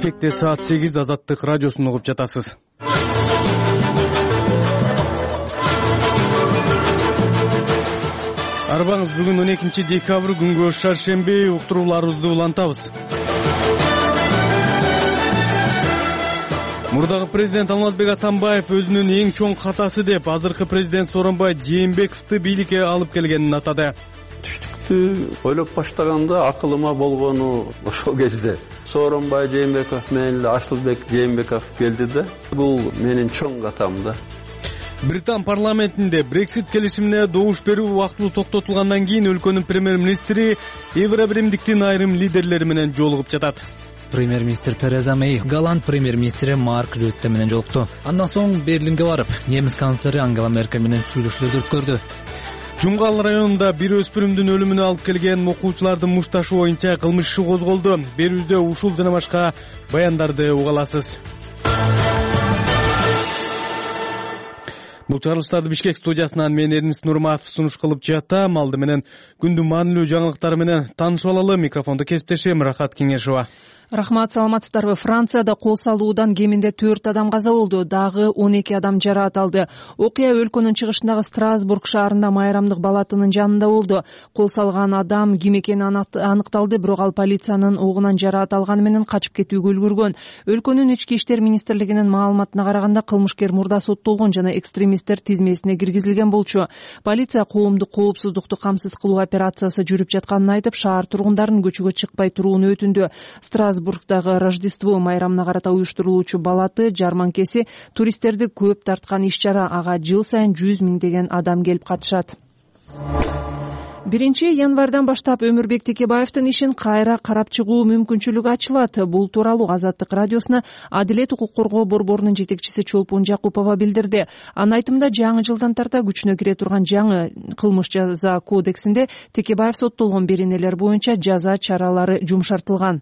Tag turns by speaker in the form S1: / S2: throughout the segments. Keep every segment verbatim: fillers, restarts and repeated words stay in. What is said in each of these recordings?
S1: Бишкекте саат сегиз Азаттык радиосун угуп жатасыз. Арбаңыз бүгүн он экинчи декабрь күнгө шаршемби, уктурууларыбызды улантабыз. Мурдагы президент Алмазбек Атамбаев өзүнүн эң чоң катасы деп азыркы президент Сооронбай Жээнбековду бийликке алып келгенин атады.
S2: Түштүктү ойлоп баштаганда акылыма болгону ошол кезде Сооронбай Жээнбеков менен Асылбек Жээнбеков келди да, бул менин чоң катам да.
S1: Британ парламентинде Брексит келишимине добуш берүү убактылуу токтотулгандан кийин өлкөнүн премьер-министри Евробиримдиктин айрым лидерлери менен жолугуп жатат.
S3: Премьер-министр Тереза Мэй Голланд премьер-министри Марк Рютте менен жолукту. Андан соң Берлинге барып, немис канцлери Ангела Меркель менен сүйлөшүүлөрдү өткөрдү.
S1: Жумгал районунда бир өспүрүмдүн өлүмүнө алып келген окуучулардын мушташы боюнча кылмыш иши козголду. Берүүбүздө ушул жана башка баяндарды уга аласыз. Бул чыгарылыштарды Бишкек студиясынан мен Эрнис Нурматов сунуш кылып жатам. Алды менен күндүн маанилүү жаңылыктары менен таанышып алалы. Микрофондо кесиптешим Рахат Кеңешова.
S4: Рахмат, саламатсыздарбы. Францияда кол салуудан кеминде төрт адам каза болду, дагы он эки адам жараат алды. Окуя өлкөнүн чыгышындагы Страсбург шаарында майрамдык палатанын жанында болду. Кол салган адам ким экени аныкталды, бирок ал полициянын огунан жараат алганы менен качып кетүүгө үлгүргөн. Өлкөнүн ички иштер министрлигинин маалыматына караганда кылмышкер мурда соттолгон жана экстремисттер тизмесине киргизилген болчу. Полиция коомдук коопсуздукту камсыз кылуу операциясы жүрүп жатканын айтып, шаар тургундарын көчөгө чыкпай турууну өтүндү. Страсбургдагы Рождество майрамына карата уюштурулуучу балаты жарманкеси туристтерди көп тарткан иш-чара. Ага жыл сайын жүз миңдеген адам келип катышат. биринчи январдан баштап Өмүрбек Текебаевдин ишин кайра карап чыгуу мүмкүнчүлүгү ачылат. Бул тууралуу Азаттык радиосуна Адилет укук коргоо борборунун жетекчиси Чолпон Жакупова билдирди. Анын айтымында, жаңы жылдан тарта күчүнө кире турган жаңы кылмыш жаза кодексинде Текебаев соттолгон беренелер боюнча жаза чаралары жумшартылган.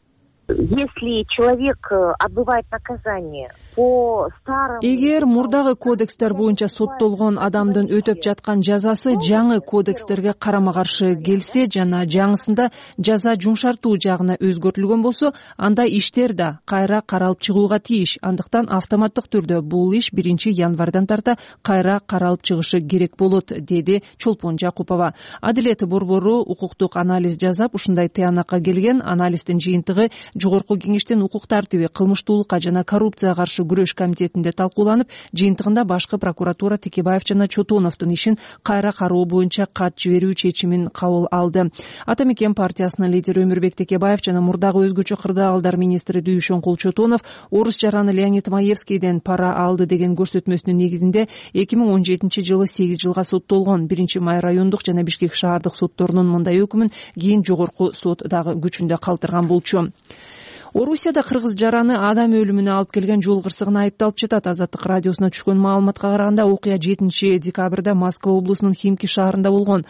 S5: Если человек отбывает наказание по старому...
S4: Эгер мурдагы кодекстер боюнча соттолгон адамдын өтөп жаткан жазасы жаңы кодекстерге карама-каршы келсе жана жаңысында жаза жумшартуу жагына өзгөртүлгөн болсо, анда иштер да кайра каралып чыгууга тийиш. Андыктан автоматтык түрдө бул иш биринчи январдан тарта кайра каралып чыгышы керек болот, деди Чолпон Жакупова. Адилет борбору укуктук анализ жасап, ушундай тыянакка келген. Анализдин жыйынтыгы Жогорку кеңештин укук тартиби, кылмыштуулукка жана коррупцияга каршы күрөш комитетинде талкууланып, жыйынтыгында башкы прокуратура Текебаев жана Чотоновдун ишин кайра кароо боюнча кат жиберүү чечимин кабыл алды. Ата Мекен партиясынын лидери Өмүрбек Текебаев жана мурдагы өзгөчө кырдаалдар министри Дүйшөнкул Чотонов орус жараны Леонид Маевскийден пара алды деген көрсөтмөсүнүн негизинде эки миң он жетинчи жылы сегиз жылга соттолгон. Биринчи май райондук жана Бишкек шаардык сотторунун мындай өкүмүн кийин жогорку сот дагы күчүндө калтырган болчу. Орусияда кыргыз жараны адам өлүмүнө алып келген жол кырсыгына айыпталып жатат. Азаттык радиосуна түшкөн маалыматка караганда, окуя жетинчи декабрда Москва облусунун Химки шаарында болгон.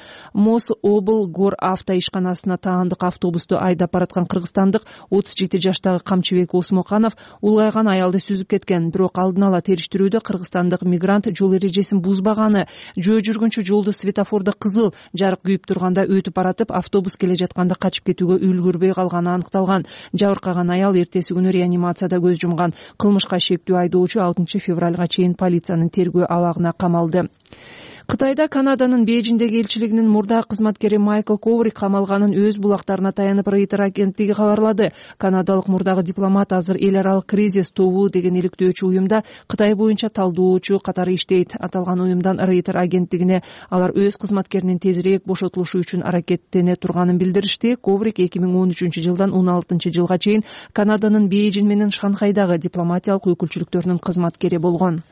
S4: Мособл гор авто ишканасына таандык автобусту айдап бараткан кыргызстандык отуз жети жаштагы Камчыбек Осмоканов улгайган аялды сүзүп кеткен. Бирок алдын ала териштирүүдө кыргызстандык мигрант жол эрежесин бузбаганы, жөө жүргүнчү жолду светофордо кызыл жарык күйүп турганда өтүп баратып, автобус келе жатканда качып кетүүгө үлгүрбөй калганы аныкталган. Жабыркаган аял эртеси күнү реанимацияда көз жумган. Кылмышка шектүү айдоочу алтынчы февралга чейин полициянын тергөө абагына камалды. Кытайда Канаданын Бейжиңдеги элчилигинин мурда кызматкери Майкл Коврик камалганын өз булактарына таянып Рейтер агенттиги кабарлады. Канадалык мурдагы дипломат азыр эл аралык кризис тобу деген иликтөөчү уюмда Кытай боюнча талдоочу катары иштейт. Аталган уюмдан Рейтер агенттигине алар өз кызматкеринин тезирээк бошотулушу үчүн аракеттене турганын билдиришти. Коврик эки миң он үчүнчү жылдан он алтынчы жылга чейин Канаданын Бейжиң менен Шанхайдагы дипломатиялык өкүлчүлүктөрүнүн кызматкери болгон.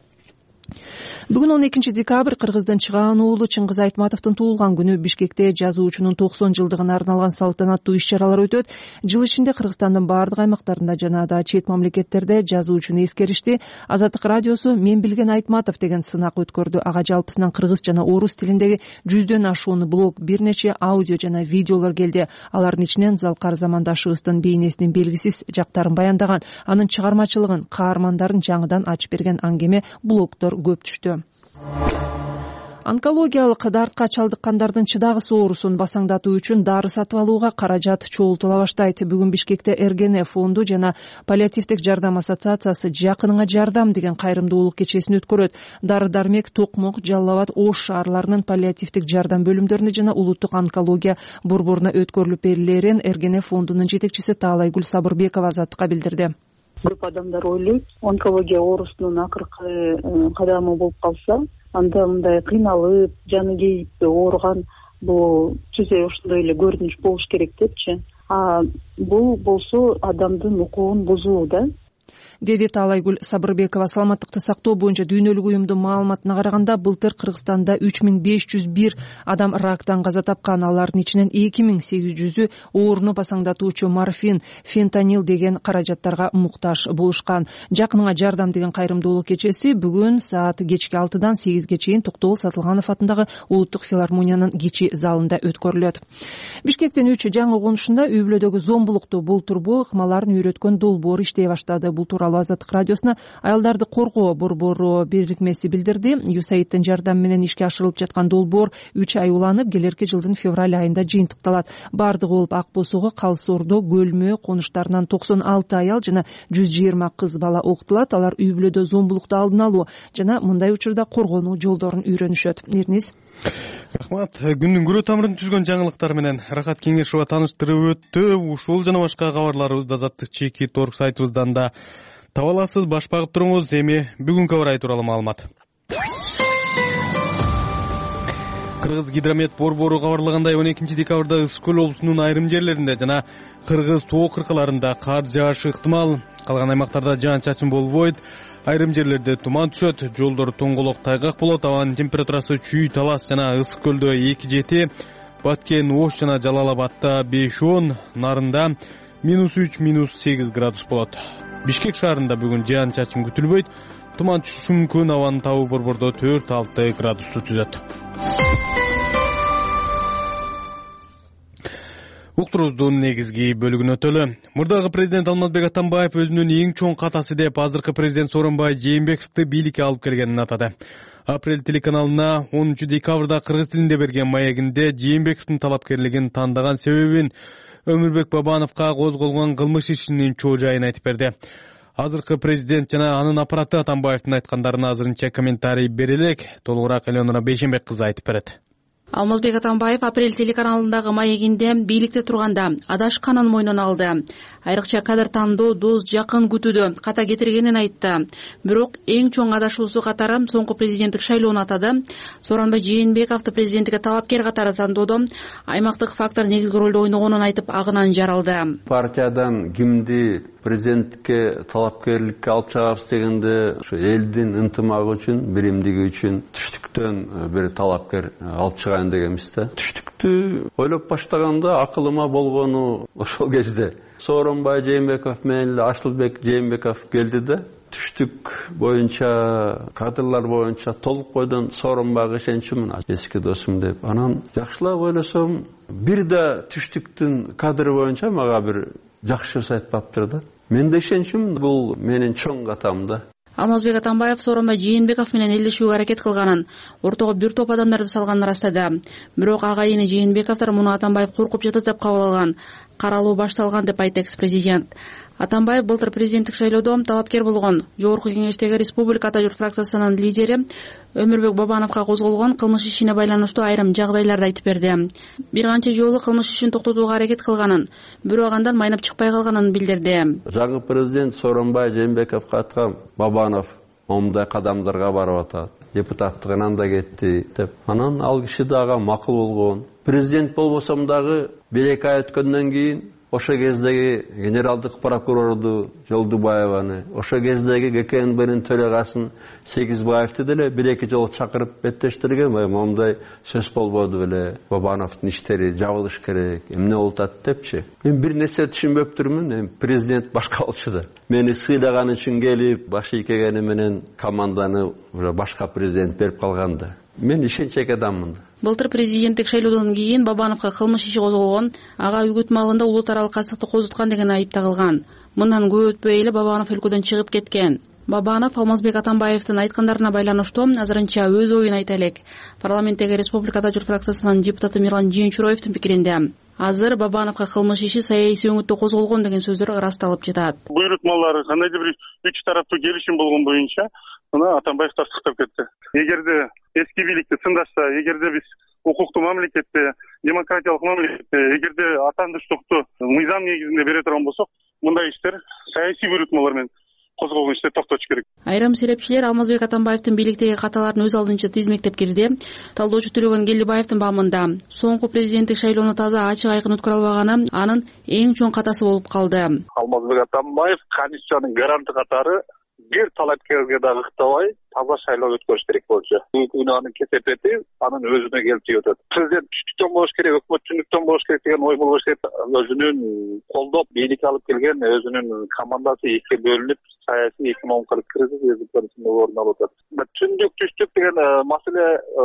S4: Бүгүн он экинчи декабрь Кыргыздын чыгаан уулу Чыңгыз Айтматовдун туулган күнү. Бишкекте жазуучунун токсон жылдыгына арналган салтанаттуу иш-чаралар өтөт. Жыл ичинде Кыргызстандын бардык аймактарында жана да чет мамлекеттерде жазуучуну эскеришти. Азаттык радиосу «Мен билген Айтматов» деген сынак өткөрдү. Ага жалпысынан кыргыз жана орус тилиндеги жүздөн ашуун блог, бир нече аудио жана видеолор келди. Алардын ичинен Залкар замандашыбыздын бейнесинин белгисиз жактарын баяндаган, анын чыгармачылыгын, каармандарын жаңыдан ачып берген аңгеме блогдор көп түштү. Онкологиялык дартка чалдыккандардын чыдагыс оорусун басаңдатуу үчүн дары сатып алууга каражат чогултула баштайт. Бүгүн Бишкекте Эргене фонду жана паллиативдик жардам ассоциациясы Жакыныңа жардам деген кайрымдуулук кечесин өткөрөт. Дары-дармек, Токмок, Жалал Абад, Ош шаарларынын паллиативдик жардам бөлүмдөрүнө жана улуттук онкология борборуна өткөрүлүп берилерин Эргене фондунун жетекчиси Таалайгүл Сабырбекова Азаттыкка билдирди.
S6: Көп адамдар ойлойт, онкология оорусунун акыркы кадамы болуп калса, анда мындай кыйналып, жаны кейип ооруган бул түзө ошондой эле көрүнүш болуш керек депчи. А бул болсо адамдын укугун бузуу да.
S4: Деди Таалайгүл Сабырбекова. Саламаттыкты сактоо боюнча дүйнөлүк уюмдун маалыматына караганда, былтыр Кыргызстанда үч миң беш жүз бир адам рактан каза тапкан. Алардын ичинен эки миң сегиз жүзү ооруну басаңдатуучу морфин, фентанил деген каражаттарга муктаж болушкан. Жакыныңа жардам деген кайрымдуулук кечеси бүгүн саат кечки алтыдан сегизге чейин Токтогул Сатылганов атындагы Улуттук филармониянын кичи залында өткөрүлөт. Бишкектин үч жаңы конушунда үй бүлөдөгү зомбулукту болтурбоо ыкмаларын үйрөткөн долбоор иштей баштады. Бул тууралуу Азаттык радиосуна аялдарды коргоо борбору бирикмеси билдирди. ЮСАИДтин жардамы менен ишке ашырылып жаткан долбоор үч ай уланып, келерки жылдын февраль айында жыйынтыкталат. Бардыгы болуп Ак Босого, Калыс Ордо, Көлмө конуштарынан токсон алты аял жана жүз жыйырма кыз бала окутулат. Алар үй бүлөдө зомбулукту алдын алуу жана мындай учурда коргонуу жолдорун үйрөнүшөт. Эрниз.
S1: Рахмат. Күндүн күрөө тамырын түзгөн жаңылыктар менен Рахат Кеңешова таныштырып өттү. Ушул жана башка кабарларыбызды Азаттык чеки торг сайтыбыздан да таба аласыз. Баш багып туруңуз. Эми бүгүнкү абар ай тууралуу маалымат. Кыргыз гидромет борбору кабарлагандай, он экинчи декабрда Ысык көл облусунун айрым жерлеринде жана Кыргыз тоо кыркаларында кар жаашы ыктымал. Калган аймактарда жаан-чачын болбойт. Айрым жерлерде туман түшөт, жолдор тоңголок тайгак болот. Абанын температурасы Чүй, Талас жана Ысык көлдө эки жети, Баткен, Ош жана Жалал Абадта беш он, Нарында минус үч, минус сегиз градус болот. Бишкек шаарында бүгүн жаан-чачын күтүлбөйт. Туман түшүшү мүмкүн. Абанын табы борбордо төрт алты градусту түзөт. Уктуруубуздун негизги бөлүгүнө өтөлү. Мурдагы президент Алмазбек Атамбаев өзүнүн эң чоң катасы деп азыркы президент Сооронбай Жээнбековду бийликке алып келгенин атады. Апрель телеканалына онунчу декабрда кыргыз тилинде берген маегинде Жээнбековдун талапкерлигин тандаган себебин Өмүрбек Бабановго козголгон кылмыш ишинин чоо жайын айтып берди. Азыркы президент жана анын аппараты Атамбаевдин айткандарына азырынча комментарий бере элек. Толугураак Элеонора Бейшенбек кызы айтып берет.
S7: Алмазбек Атамбаев Апрель телеканалындагы маегинде бийликте турганда адашканын мойнуна алды. Айрыкча кадр тандоо, дос, жакын күтүүдө ката кетиргенин айтты. Бирок эң чоң адашуусу катары соңку президенттик шайлоону атады. Сооронбай Жээнбековду президенттикке талапкер катары тандоодо аймактык фактор негизги ролду ойногонун айтып, агынан жаралды.
S2: Партиядан кимди президенттикке талапкерликке алып чыгабыз дегенде ушу элдин ынтымагы үчүн, биримдиги үчүн түштүктөн бир талапкер алып чыгайын дегенбиз да. Түштүктү ойлоп баштаганда акылыма болгону ошол кезде Сооронбай Жээнбеков менен Ашлыбек Жээнбеков келди да, түштүк боюнча, кадрлар боюнча толук бойдон Сооронбайга ишенчүмүн, эски досум деп. Анан жакшылап ойлосом, бир да түштүктүн кадры боюнча мага бир жакшы сөз айтпаптыр да. Мен да ишенчүмүн, бул менин чоң катам да.
S7: Алмазбек Атамбаев Сооронбай Жээнбеков менен элдешүүгө аракет кылганын, ортого бир топ адамдарды салганын ырастады. Бирок агайыны Жээнбековдор муну Атамбаев коркуп жатат деп кабыл алган. Каралуу башталган деп айтты экс-президент. Атамбаев былтыр президенттик шайлоодо талапкер болгон. Жогорку кеңештеги Республика Ата журт фракциясынын лидери Өмүрбек Бабановго козголгон кылмыш ишине байланыштуу айрым жагдайларды айтып берди. Бир канча жолу кылмыш ишин токтотууга аракет кылганын, бирок андан майнап чыкпай калганын билдирди.
S2: Жаңы президент Сооронбай Жээнбековго айткан, Бабанов момундай кадамдарга барып атат, депутаттыгынан да кетти деп. Анан ал киши дагы макул болгон. Президент болбосом дагы бир эки ай өткөндөн кийин ошо кездеги генералдык прокурорду Жолдубаеваны, ошо кездеги ГКНБнин төрагасын Сегизбаевди деле бир эки жолу чакырып беттештирген, момундай сөз болбоду беле, Бабановдун иштери жабылыш керек, эмне болуп атат депчи. Мен бир нерсе түшүнбөптүрмүн, президент башка болчу да. Мени сыйдаган үчүн келип, баш ийгени менен команданы башка президент берип калганда. Мен ишенчек адаммын.
S7: Былтыр президенттик шайлоодон кийин Бабановго кылмыш иши козголгон, ага үгүт маалында улут аралык кастыкты козуткан деген айып тагылган. Мындан көп өтпөй эле Бабанов өлкөдөн чыгып кеткен. Бабанов Алмазбек Атамбаевдин айткандарына байланыштуу азырынча өз оюн айта элек. Парламенттеги Республикада журт фракциясынын депутаты Мирлан Жээнчуроевдин пикиринде азыр Бабановго кылмыш иши саясий өңүттө козголгон деген сөздөр ырасталып жатат.
S8: Буйрутмалар кандайдыр бир үч тараптуу келишим болгон боюнча мына Атамбаев тастыктап кетти. Эгерде эски бийликти сындашса, эгерде биз укуктуу мамлекетте, демократиялык мамлекетте, эгерде атандыштыкты мыйзам негизинде бере турган болсок, мындай иштер саясий буйрутмалар менен козголгон иштер токтотуш керек.
S7: Айрым серепчилер Алмазбек Атамбаевдин бийликтеги каталарын өз алдынча тизмектеп кирди. Талдоочу Төлөгөн Келдибаевдин баамында соңку президенттик шайлоону таза ачык айкын өткөрө албаганы анын эң чоң катасы болуп калды.
S8: Алмазбек Атамбаев конституциянын гаранты катары бир талапкерге дагы ыктабай таза шайлоо өткөрүш керек болчу. Бүгүн анын кесепети анын өзүнө келип тийип атат. Президент түштүктөн болуш керек, өкмөт түндүктөн болуш керек деген ой болбош керек. Өзүнүн колдоп бийликке алып келген өзүнүн командасы экиге бөлүнүп, саясий экономикалык кризис өзүнүн орун алып атат. Түндүк түштүк деген маселе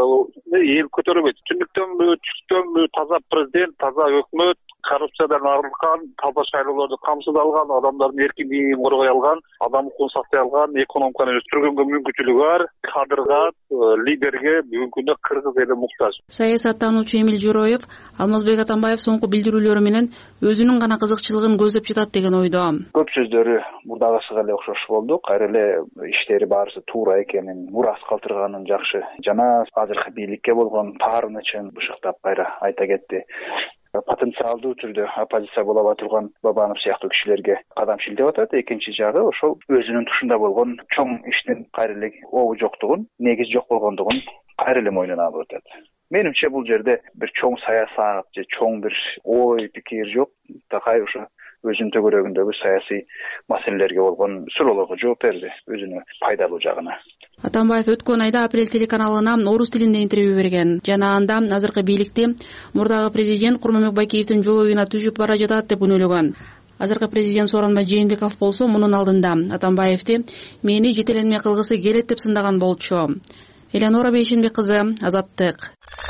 S8: эл көтөрбөйт. Түндүктөнбү, түштүктөнбү таза президент, таза өкмөт, коррупциядан арылган, таза шайлоолорду камсыз алган, адамдардын эркиндигин коргой алган, адам укугун сактай алган, экономиканы өстүргөнгө мүмкүнчүлүгү бар, кадрга, лидерге бүгүнкү күндө кыргыз эли муктаж.
S7: Саясаттануучу Эмил Жороев Алмазбек Атамбаев соңку билдирүүлөрү менен өзүнүн гана кызыкчылыгын көздөп жатат деген ойдо.
S9: Көп сөздөрү мурдагысыга эле окшош болду. Кайра эле иштери баарысы туура экенин, мурас калтырганын жакшы жана азыркы бийликке болгон таарынычын бышыктап кайра айта кетти. Потенциалдуу түрдө оппозиция боло турган Бабанов сыяктуу кишилерге кадам шилтеп атат. Экинчи жагы ошол өзүнүн тушунда болгон чоң иштин кайра эле обу жоктугун, негиз жок болгондугун кайра эле мойнуна алып атат. Менимче бул жерде бир чоң саясат же чоң бир ой пикир жок. Такай ошо өзүнүн төгөрөгүндөгү саясий маселелерге болгон суроолорго жооп берди өзүнө пайдалуу жагына.
S7: Атамбаев өткөн айда Апрель телеканалына орус тилинде интервью берген. Жана анда азыркы бийликти мурдагы президент Курманбек Байкеевдин жол оюна түшүп бара жатат деп үнөлөгөн. Азыркы президент Сооронбай Жээнбеков болсо мунун алдында Атамбаевди мени жетеленме кылгысы келет деп сындаган болчу. Элеонора Бейшенбек кызы, Азаттык.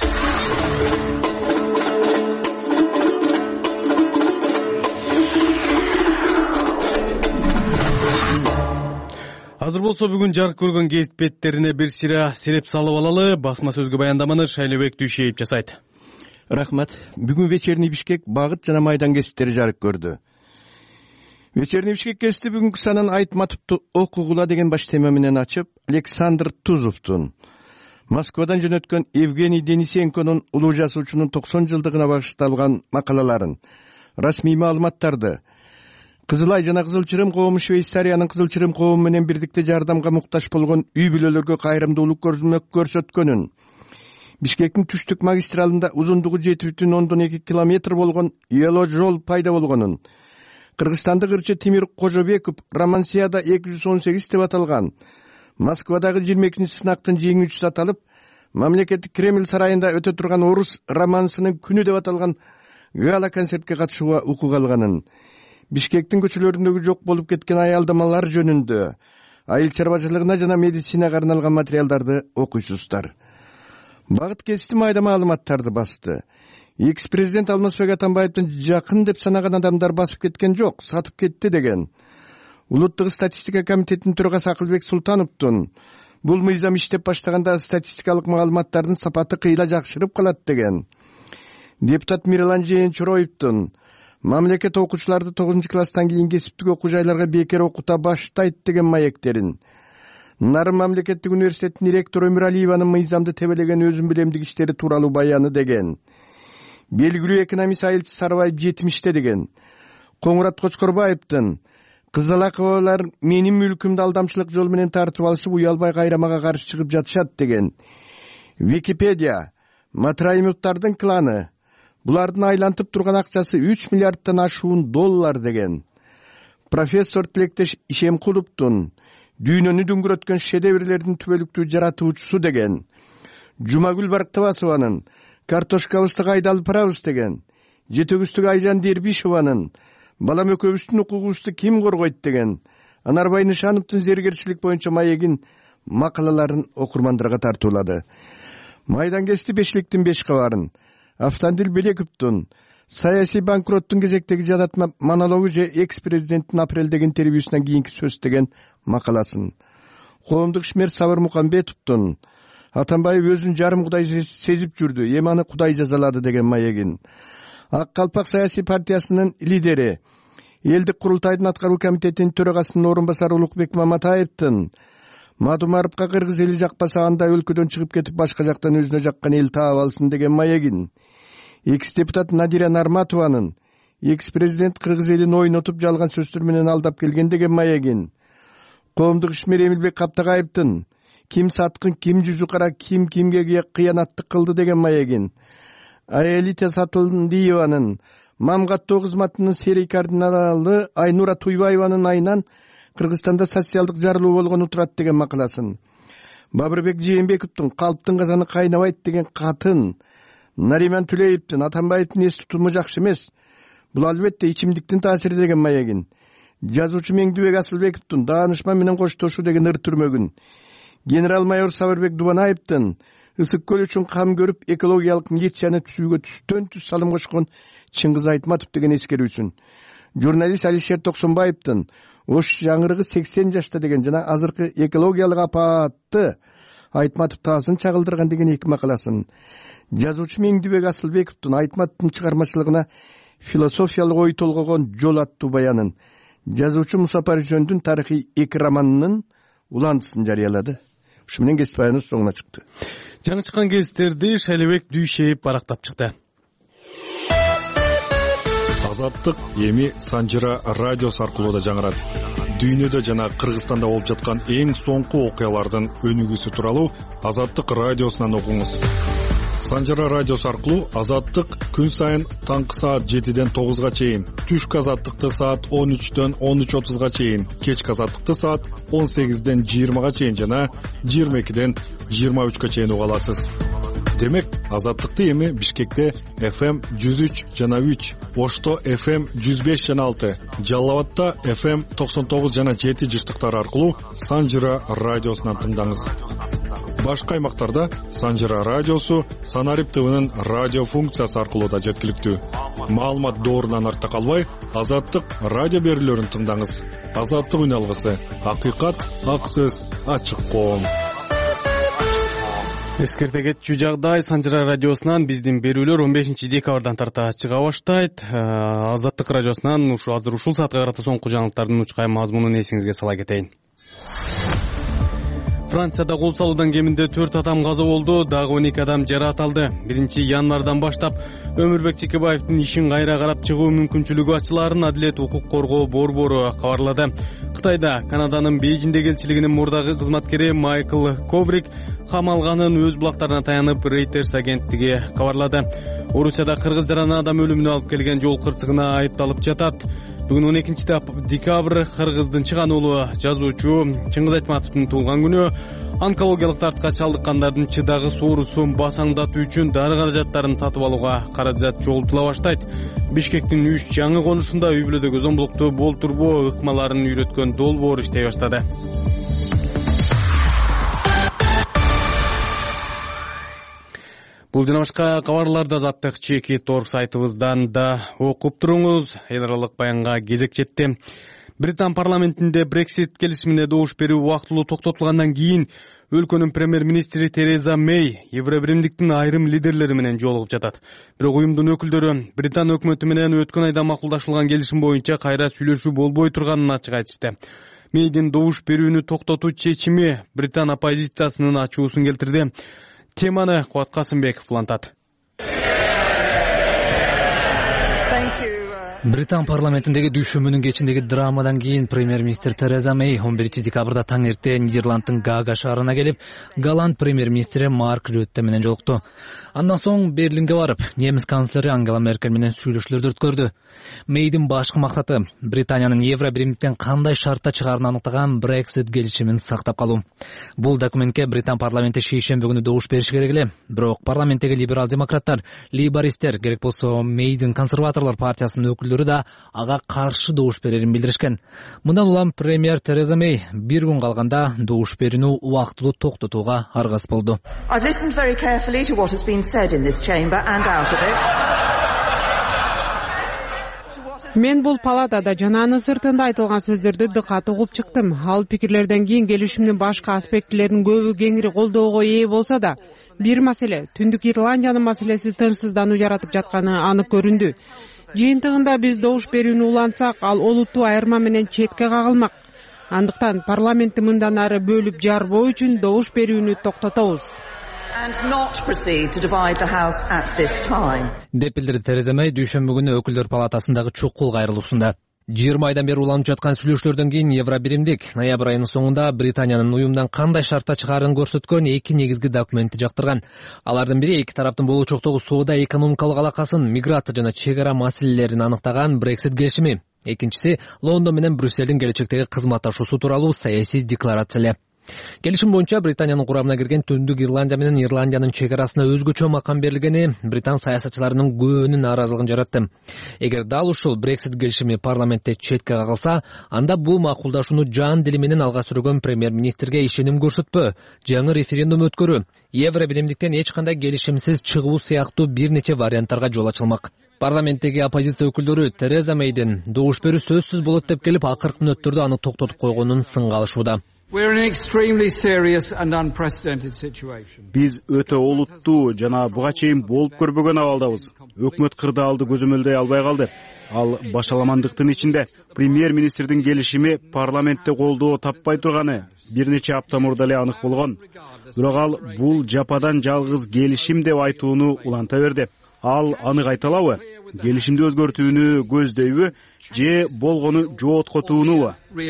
S1: Азыр болсо бүгүн жарык көргөн гезит беттерине бир сыйра сереп салып алалы. Басма сөзгө баяндаманы Шайлообек Дүйшеев жасайт.
S10: Рахмат. Бүгүн вечерний Бишкек багыт жана майдан гезиттери жарык көрдү. Вечерний Бишкек гезити бүгүнкү санын Айтматовду окугула деген баш тема менен ачып, Александр Тузовдун Москвадан жөнөткөн Евгений Денисенконун улуу жазуучунун токсон жылдыгына багышталган макалаларын, расмий маалыматтарды, Кызыл Ай жана Кызыл Чырым коому Швейцариянын Кызыл Чырым коому менен бирдикте жардамга муктаж болгон үй бүлөлөргө кайрымдуулук көрсөткөнүн, Бишкектин түштүк магистралында узундугу жети бүтүн ондон эки километр болгон вело жол пайда болгонун, Кыргызстандык ырчы Тимир Кожобеков Романсияда эки жүз он сегиз деп аталган Москвадагы жыйырма экинчи сынактын жеңүүчүсү аталып, мамлекеттик Кремль сарайында өтө турган орус романсынын күнү деп аталган гала концертке катышууга укук алганын, Бишкектин көчөлөрүндөгү жок болуп кеткен аялдамалар жөнүндө, айыл чарбачылыгына жана медицинага арналган материалдарды окуйсуздар. Багыт гезити майда маалыматтарды басты. Экс-президент Алмазбек Атамбаевдин жакын деп санаган адамдар басып кеткен жок, сатып кетти деген. Улуттук статистика комитетинин төрагасы Акылбек Султановдун бул мыйзам иштеп баштаганда статистикалык маалыматтардын сапаты кыйла жакшырып калат деген. Депутат Мирлан Жээнчуроевдун мамлекет окуучуларды тогузунчу класстан кийин кесиптик окуу жайларга бекер окута баштайт деген маектерин, Нарын мамлекеттик университеттин ректору Өмүралиеванын мыйзамды тебелеген өзүн билемдик иштери тууралуу баяны деген. Белгилүү экономист Айылчы Сарыбаев жетимиште деген. Коңурат Кочкорбаевдин кызалакыбалар менин мүлкүмдү алдамчылык жол менен тартып алышып, уялбай кайрамага каршы чыгып жатышат деген. Википедия Матраимовдардын кланы, булардын айлантып турган акчасы үч миллиардтан ашуун доллар деген. Профессор Тилектеш Ишемкуловдун дүйнөнү дүңгүрөткөн шедеврлердин түбөлүктүү жаратуучусу деген. Жумагүл Барктабасованын картошкабызды кайдалып барабыз деген. Жетөгүстүк Айжан Дербишованын балам экөөбүздүн укугубузду ким коргойт деген. Анарбай Нышановдун зергерчилик боюнча маегин макалаларын окурмандарга тартуулады. Майдан гезити бешликтин беш кабарын, Автандил Белековдун саясий банкроттун кезектеги жаратма монологу же экс президенттин апрелдеги интервьюсунан кийинки сөз деген макаласын, коомдук ишмер Сабыр Мукамбетовдун Атамбаев өзүн жарым кудай сезип жүрдү, эми аны кудай жазалады деген маегин, Ак калпак саясий партиясынын лидери, элдик курултайдын аткаруу комитетинин төрагасынын орун басары Улукбек Маматаевдин Мадумаровго кыргыз эли жакпаса анда өлкөдөн чыгып кетип башка жактан өзүнө жаккан эл таап алсын деген маегин, экс депутат Надира Нарматованын экс президент кыргыз элин ойнотуп жалган сөздөр менен алдап келген деген маегин, коомдук ишмер Эмилбек Каптагаевдин ким саткын, ким жүзү кара, ким кимге кыянаттык кылды деген маегин, Аэлита Сатылдиеванын мам каттоо кызматынын серий координалы Айнура Туйбаеванын айынан Кыргызстанда социалдык жарылуу болгону турат деген макаласын, Бабырбек Жээнбековдун калптын казаны кайнабайт деген катын, Нариман Түлеевдин Атамбаевдин эс тутуму жакшы эмес, бул албетте ичимдиктин таасири деген маегин, жазуучу Меңдүбек Асылбековдун даанышман менен коштошуу деген ыр түрмөгүн, генерал майор Сабырбек Дубанаевдин ысык көл үчүн кам көрүп экологиялык милицияны түзүүгө түстөн түз салым кошкон Чыңгыз Айтматов деген эскерүүсүн, журналист Алишер Токсонбаевдин Ош жаңырыгы сексен жашта деген жана азыркы экологиялык апаатты Айтматов таасын чагылдырган деген эки макаласын, жазуучу Меңдүбек Асылбековдун Айтматовдун чыгармачылыгына философиялык ой толгогон жол аттуу баянын, жазуучу Муса Парижөндүн тарыхый эки романынын уландысын жарыялады. Ушу менен кесип баяныбыз соңуна чыкты.
S1: Жаңы чыккан кесиптерди Шайлебек Дүйшеев барактап чыкты.
S11: Азаттык эми Санжыра радиосу аркылуу да жаңырат. Дүйнөдө жана Кыргызстанда болуп жаткан эң соңку окуялардын өнүгүүсү тууралуу Азаттык радиосунан окуңуз. Санжыра радиосу аркылуу Азаттык күн сайын таңкы саат жетиден тогузга чейин, түшкү Азаттыкты саат он үчтөн он үч отузга чейин, кечки Азаттыкты саат он сегизден жыйырмага чейин жана жыйырма экиден жыйырма үчкө чейин уга аласыз. Демек, Азаттыкты эми Бишкекте эф эм жүз үч жана үч, Ошто эф эм жүз беш жана алты, Жалал Абадта эф эм токсон тогуз жана жети жыштыктары аркылуу Санжыра радиосунан тыңдаңыз. Башка аймактарда Санжыра радиосу Санарип ТВнын радио функциясы аркылуу да жеткиликтүү. Маалымат доорунан артта калбай, Азаттык радио берүүлөрүн тыңдаңыз. Азаттык үн алгысы, акыйкат, ак сөз, ачык коом.
S1: Эскерте кетчү жагдай Санжыра радиосунан биздин берүүлөр он бешинчи декабрдан тарта чыга баштайт. Азаттык радиосунан ушу азыр ушул саатка карата соңку жаңылыктардын учкай мазмунун эсиңизге сала кетейин. Францияда кол салуудан кеминде төрт адам каза болду, дагы он эки адам жаракат алды. биринчи январдан баштап Өмүрбек Чекебаевдин ишин кайра карап чыгуу мүмкүнчүлүгү ачылаарын Адилет укук коргоо борбору кабарлады. Кытайда Канаданын Бейжиндеги элчилигинин мурдагы кызматкери Майкл Коврик кам алганын өз булактарына таянып Reuters агенттиги кабарлады. Орусияда кыргыз жараны адам өлүмүнө алып келген жол кырсыгына айыпталып жатат. Бүгүн он экинчи декабрь Кыргыздын чыган уулу жазуучу Чыңгыз Айтматовдун туулган күнү. Онкологиялык дартка чалдыккандардын чыдагы соорусун басаңдатуу үчүн дары каражаттарын сатып алууга каражат жоготула баштайт. Бишкектин үч жаңы конушунда үй бүлөдөгү зомбулукту болтурбоо ыкмаларын үйрөткөн долбоор иштей баштады. Бул жана башка кабарларды Азаттык чеки торг сайтыбыздан да окуп туруңуз. Эл аралык баянга кезек жетти. Британ парламентинде Brexit келишимине добуш берүү убактылуу токтотулгандан кийин өлкөнүн премьер-министри Тереза Мэй Евробиримдиктин айрым лидерлери менен жолугуп жатат. Бирок уюмдун өкүлдөрү Британ өкмөтү менен өткөн айда макулдашылган келишим боюнча кайра сүйлөшүү болбой турганын ачык айтышты. Мэйдин добуш берүүнү токтотуу чечими Британ оппозициясынын ачуусун келтирди. Теманы Кубат Касымбеков улантат.
S3: Британ парламентиндеги дүйшөмүнүн кечиндеги драмадан кийин премьер-министр Тереза Мэй он биринчи декабрда таң эрте Нидерланддын Гага шаарына келип, Голланд премьер-министри Марк Рютте менен жолукту. Андан соң Берлинге барып, немис канцлери Ангела Меркель менен сүйлөшүүлөрдү өткөрдү. Мэйдин башкы максаты Британиянын Евробиримдиктен кандай шартта чыгаарын аныктаган Brexit келишимин сактап калуу. Бул документке Британ парламенти шейшемби күнү добуш бериши керек эле. Бирок парламенттеги либерал-демократтар, лейбористтер, керек болсо Мэйдин консерваторлор партиясынын өкүлдөрү да ага каршы добуш берерин билдиришкен. Мындан улам премьер Тереза Мэй бир күн калганда добуш берүүнү убактылуу токтотууга аргасыз болду.
S12: I've listened very carefully to what has been said in this chamber and out of it. Мен бул палатада жана анын сыртында айтылган сөздөрдү дыкат угуп чыктым. Ал пикирлерден кийин келишимдин башка аспектилеринин көбү кеңири колдоого ээ болсо да, бир маселе Түндүк Ирландиянын маселеси тынчсыздануу жаратып жатканы анык көрүндү. Жыйынтыгында биз добуш берүүнү улантсак, ал олуттуу айырма менен четке кагылмак. Андыктан парламентти мындан ары бөлүп жарбоо үчүн добуш берүүнү токтотобуз.
S3: деп билдирди Тереза Мэй дүйшөмбү күнү өкүлдөр палатасындагы чукул кайрылуусунда. жыйырма айдан бери уланып жаткан сүйлөшүүлөрдөн кийин Евро биримдик ноябрь айынын соңунда Британиянын уюмдан кандай шартта чыгаарын көрсөткөн эки негизги документти жактырган. Алардын бири эки тараптын болочоктогу соода экономикалык алакасын, миграция жана чек ара маселелерин аныктаган Brexit келишими. Экинчиси Лондон менен Брюсселдин келечектеги кызматташуусу тууралуу саясий декларация эле. Келишим боюнча Британиянын курамына кирген Түндүк Ирландия менен Ирландиянын чек арасына өзгөчө макам берилгени британ саясатчыларынын көбүнүн нааразылыгын жаратты. Эгер дал ушул Brexit келишими парламентте четке кагылса, анда бул макулдашууну жан дили менен алга сүргөн премьер-министрге ишеним көрсөтпөө, жаңы референдум өткөрүү, Евро биримдиктен эч кандай келишимсиз чыгуу сыяктуу бир нече варианттарга жол ачылмак. Парламенттеги оппозиция өкүлдөрү Тереза Мэйдин добуш берүү сөзсүз болот деп келип, акыркы мүнөттөрдө аны токтотуп койгонун сынга алышууда.
S13: Биз өтө олуттуу жана буга чейин болуп көрбөгөн абалдабыз. Өкмөт кырдаалды көзөмөлдөй албай калды. Ал башаламандыктын ичинде премьер-министрдин келишими парламентте колдоо таппай турганы бир нече апта мурда эле анык болгон. Бирок ал бул жападан жалгыз келишим деп айтууну уланта берди. Ал анык айта алабы? Келишимди өзгөртүүнү көздөйбү же болгону жооткотуунубу?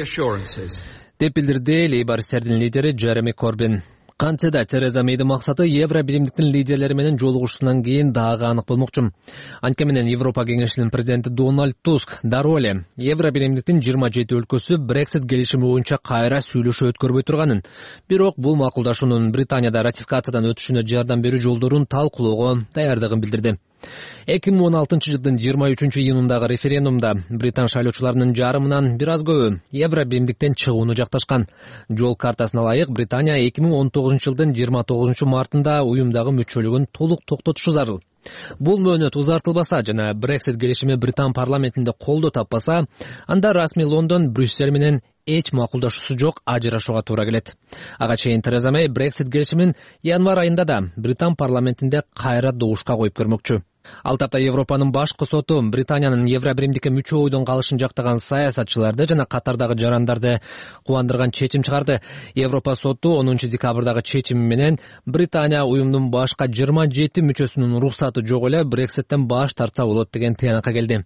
S3: деп билдирди лейбористтердин лидери Джереми Корбин. Кантсе да Тереза Мэйдин максаты Евро биримдиктин лидерлери менен жолугушуусунан кийин дагы анык болмокчу. Анткени менен Европа кеңешинин президенти Дональд Туск дароо эле Евро биримдиктин жыйырма жети өлкөсү Brexit келишими боюнча кайра сүйлөшүү өткөрбөй турганын, бирок бул макулдашуунун Британияда ратификациядан өтүшүнө жардам берүү жолдорун талкуулоого даярдыгын билдирди. эки миң он алтынчы жылдын жыйырма үчүнчү июнундагы референдумда британ шайлоочуларынын жарымынан бир аз көбү Евро биримдиктен чыгууну жакташкан. Жол картасына ылайык Британия эки миң он тогузунчу жылдын жыйырма тогузунчу мартында уюмдагы мүчөлүгүн толук токтотушу зарыл. Бул мөөнөт узартылбаса жана Brexit келишими Британ парламентинде колдоо таппаса, анда расмий Лондон Брюссель менен эч макулдашуусу жок ажырашууга туура келет. Ага чейин Тереза Мэй Brexit келишимин январь айында да Британ парламентинде кайра добушка коюп көрмөкчү. Ал тапта Европанын башкы соту Британиянын Евро биримдикке мүчө бойдон калышын жактаган саясатчыларды жана катардагы жарандарды кубандырган чечим чыгарды. Европа соту онунчу декабрдагы чечими менен Британия уюмдун башка жыйырма жети мүчөсүнүн уруксаты жок эле Brexit'тен баш тартса болот деген тыянакка келди.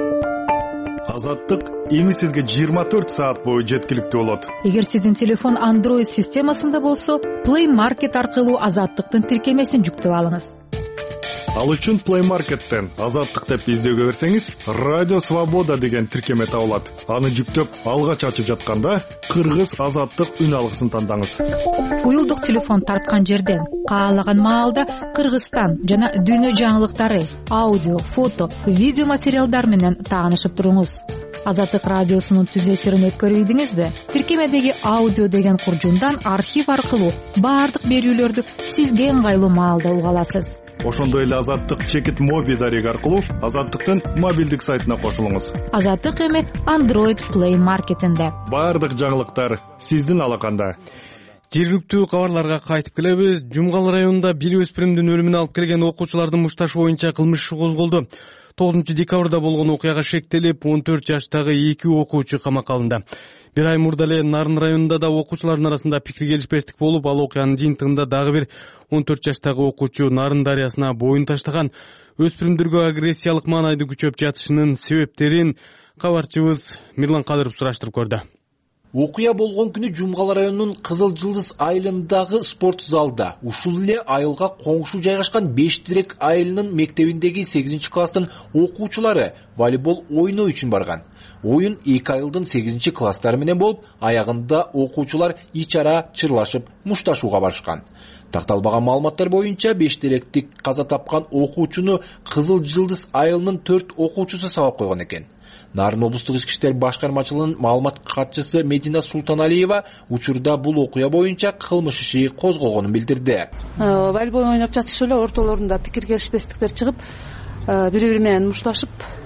S11: Азаттык эми сизге жыйырма төрт саат бою жеткиликтүү болот.
S14: Эгер сиздин телефон Android системасында болсо, Play Market аркылуу Азаттыктын тиркемесин жүктөп алыңыз.
S11: Ал үчүн Play Market'тен Азаттык деп издөөгө берсеңиз, Радио Свобода деген тиркеме табылат. Аны жүктөп, алгач ачып жатканда Кыргыз Азаттык үн алгысын тандаңыз.
S14: Уюлдук телефон тарткан жерден каалаган маалда Кыргызстан жана дүйнө жаңылыктары, аудио, фото, видео материалдар менен таанышып туруңуз. Азаттык радиосунун түз эфирин өткөрүп ийдиңизби? Тиркемедеги аудио деген куржундан архив аркылуу баардык берүүлөрдү сизге ыңгайлуу маалда уга аласыз.
S11: Ошондой эле Азаттык чекит моби дареги аркылуу Азаттыктын мобилдик сайтына кошулуңуз.
S14: Азаттык эми Android Play Market'инде.
S11: Баардык жаңылыктар сиздин алаканда.
S1: Жергиликтүү кабарларга кайтып келебиз. Жумгал районунда бир өспүрүмдүн өлүмүнө алып келген окуучулардын мушташы боюнча кылмыш иши козголду. тогузунчу декабрда болгон окуяга шектелип, он төрт жаштагы эки окуучу камакка алынды. Бир ай мурда эле Нарын районунда да окуучулардын арасында пикир келишпестик болуп, ал окуянын жыйынтыгында дагы бир он төрт жаштагы окуучу Нарын дарыясына боюн таштаган. Өспүрүмдөргө агрессиялык маанайды күчөп жатышынын себептерин кабарчыбыз Мирлан Кадыров сураштырып көрдү.
S15: Окуя болгон күнү Жумгал районунун Кызыл Жылдыз айылындагы спорт залда ушул эле айылга коңшу жайгашкан беш тирек айылынын мектебиндеги сегизинчи класстын окуучулары волейбол ойноо үчүн барган. Оюн эки айылдын сегизинчи класстары менен болуп, аягында окуучулар ич ара чырлашып мушташууга барышкан. Такталбаган маалыматтар боюнча беш теректик каза тапкан окуучуну Кызыл Жылдыз айылынын төрт окуучусу сабап койгон экен. Нарын облустук ички иштер башкармачылыгынын маалымат катчысы Медина Султаналиева учурда бул окуя боюнча кылмыш иши козголгонун билдирди.
S16: Волейбол ойноп жатышып эле ортолорунда пикир келишпестиктер чыгып, бири-бири менен мушташып,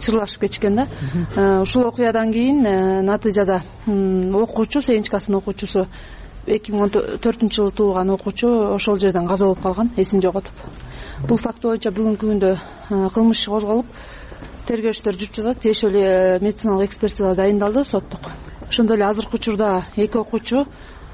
S16: чырлашып кетишкен да. Ушул окуядан кийин натыйжада окуучу, сегизинчи класстын окуучусу эки миң он төртүнчү жылы туулган окуучу ошол жерден каза болуп калган, эсин жоготуп. Бул факт боюнча бүгүнкү күндө кылмыш иши козголуп, тергөөчтөр жүрүп жатат. Тиешелүү эле медициналык экспертиза дайындалды соттук. Ошондой эле азыркы учурда эки окуучу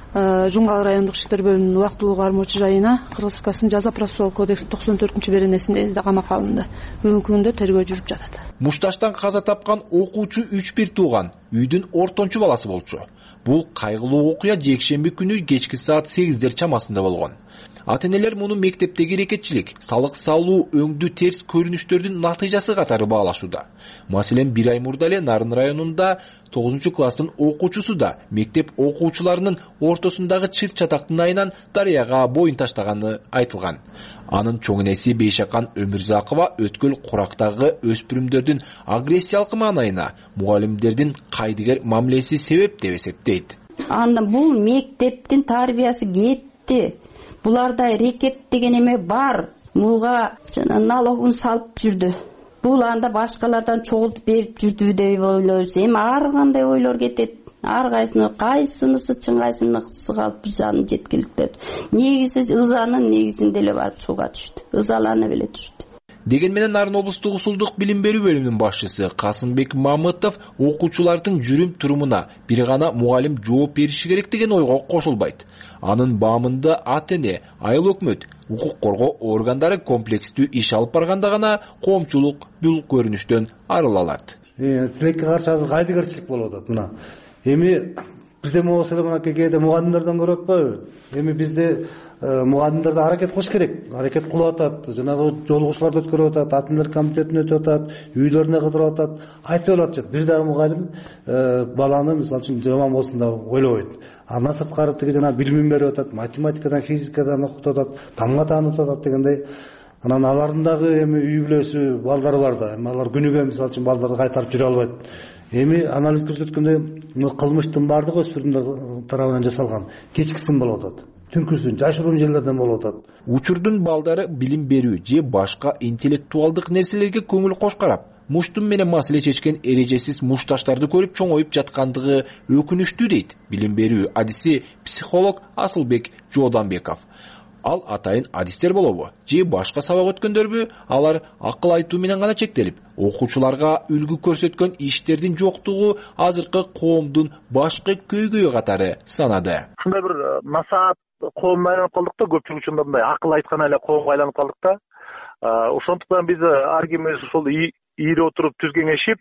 S16: Жумгал райондук иштер бөлүмүнүн убактылуу кармоочу жайына Кыргыз Республикасынын жаза процессуалдык кодексинин токсон төртүнчү беренесинде камакка алынды. Бүгүнкү күндө тергөө жүрүп жатат.
S15: Мушташтан каза тапкан окуучу үч бир тууган, үйдүн ортончу баласы болчу. Бул кайгылуу окуя жекшемби күнү кечки саат сегиздер чамасында болгон. Ата-энелер муну мектептеги эрекетчилик, салык салуу, өңдүү терс көрүнүштөрдүн натыйжасы катары баалашууда. Маселен, бир ай мурда эле Нарын районунда тогузунчу класстын окуучусу да мектеп окуучуларынын ортосундагы чыр чатактын айынан дарыяга боюн таштаганы айтылган. Анын чоң энеси Бейшакан Өмүрзакова өткөл курактагы өспүрүмдөрдүн агрессиялык маанайына мугалимдердин кайдыгер мамилеси себеп деп эсептейт.
S17: Анда бул мектептин тарбиясы кетти. Буларда эрекет деген эме бар. Муга жана налогун салып жүрдү. Бул анда башкалардан чогултуп берип жүрдү деп ойлойбуз. Эми ар кандай ойлор кетет. Ар кайсыны кайсынысы чын, кайсынысы калп жаны жеткиликтер. Негизи ызанын негизинде эле барып сууга түштү. Ызаланып эле түштү.
S15: Деген менен Нарын облустук усулдук билим берүү бөлүмүнүн башчысы Касымбек Мамытов окуучулардын жүрүм турумуна бир гана мугалим жооп бериши керек деген ойго кошулбайт. Анын баамында ата-эне, айыл өкмөт, укук коргоо органдары комплекстүү иш алып барганда гана коомчулук бул көрүнүштөн арыла алат.
S18: Тилекке каршы азыр кайдыгерчилик болуп атат. Мына эми бирдеме болсо эле мынакей кээде мугалимдерден көрөт атпайбы? Эми бизде мугалимдерде аракет кылыш керек. Аракет кылып атат, жанагы жолугушууларды өткөрүп атат, ата-энелер комитетин өтүп атат, үйлөрүнө кыдырып атат. Айтып атат, бир дагы мугалим баланы мисалы үчүн жаман болсун деп ойлобойт. Андан сырткары тиги жана билимин берип атат, математикадан, физикадан окутуп атат, тамга таанытып атат дегендей. Анан алардын дагы эми үй бүлөсү, балдары бар да. Эми алар күнүгө мисалы үчүн балдарды кайтарып жүрө албайт. Эми анализ көрсөткөндөй кылмыштын бардыгы өспүрүмдөр тарабынан жасалган. Кечкисин болуп атат. Түнкүсүн жашыруун жерлерден болуп атат.
S15: Учурдун балдары билим берүү же башка интеллектуалдык нерселерге көңүл кош карап, муштум менен маселе чечкен эрежесиз мушташтарды көрүп чоңоюп жаткандыгы өкүнүчтүү дейт билим берүү адиси психолог Асылбек Жооданбеков. Ал атайын адистер болобу же башка сабак өткөндөрбү, алар акыл айтуу менен гана чектелип, окуучуларга үлгү көрсөткөн иштердин жоктугу азыркы коомдун башкы көйгөйү катары санады.
S8: Ушундай бир насаат коомго айланып калдык да, көпчүлүк учурда мындай акыл айткан эле коомго айланып калдык да. Ошондуктан биз ар кимибиз ушул ийире отуруп түз кеңешип,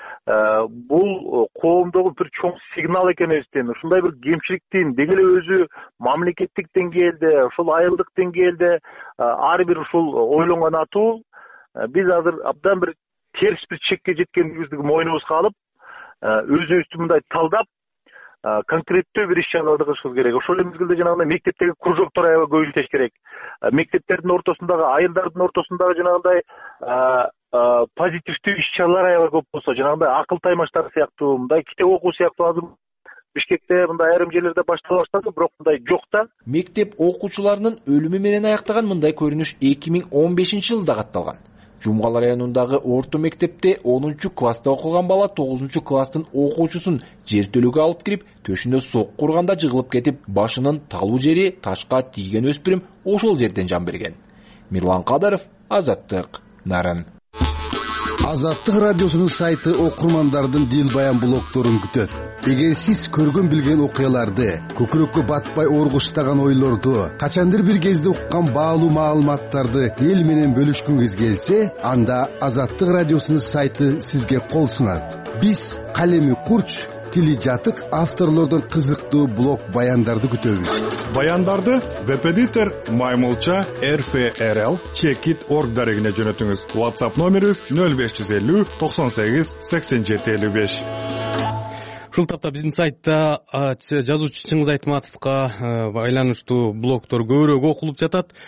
S8: бул коомдогу бир чоң сигнал экенибизден, ушундай бир кемчиликтин деги эле өзү мамлекеттик деңгээлде, ушул айылдык деңгээлде ар бир ушул ойлонгон атуу биз азыр абдан бир терс бир чекке жеткендигибизди мойнубузга алып, өзүбүздү мындай талдап, конкреттүү бир иш чараларды кылышыбыз керек. Ошол эле мезгилде жанагындай мектептеги кружоктор аябай көбөйтүш керек. Мектептердин ортосундагы, айылдардын ортосундагы жанагындай позитивдүү иш чаралар аябай көп болсо, жанагындай акыл таймаштар сыяктуу, мындай китеп окуу сыяктуу азыр Бишкекте мындай айрым жерлерде баштала баштады, бирок мындай жок да.
S15: Мектеп окуучуларынын өлүмү менен аяктаган мындай көрүнүш эки миң он бешинчи жылда катталган. Жумгал районундагы орто мектепте онунчу класста окуган бала тогузунчу класстын окуучусун жертөлөгө алып кирип, төшүнө сокку урганда жыгылып кетип, башынын талуу жери ташка тийген өспүрүм ошол жерден жан берген. Мирлан Кадаров, Азаттык, Нарын.
S19: Азаттык радиосунун сайты окурмандардын дил баян блогдорун күтөт. Эгер сиз көргөн билген окуяларды, көкүрөккө батпай оргуштаган ойлорду, качандыр бир кезде уккан баалуу маалыматтарды эл менен бөлүшкүңүз келсе, анда Азаттык радиосунун сайты сизге кол сунат. Биз калеми курч, тили жатык авторлордун кызыктуу блог баяндарды күтөбүз.
S11: Баяндарды веб-эдитор Маймылча эр эф эр эл чекит точка орг дарегине жөнөтүңүз. WhatsApp номерибиз нөл беш жүз элүү токсон сегиз сексен жети элүү беш.
S1: Ушул тапта биздин сайтта жазуучу Чыңгыз Айтматовго байланыштуу блогдор көбүрөөк окулуп жатат.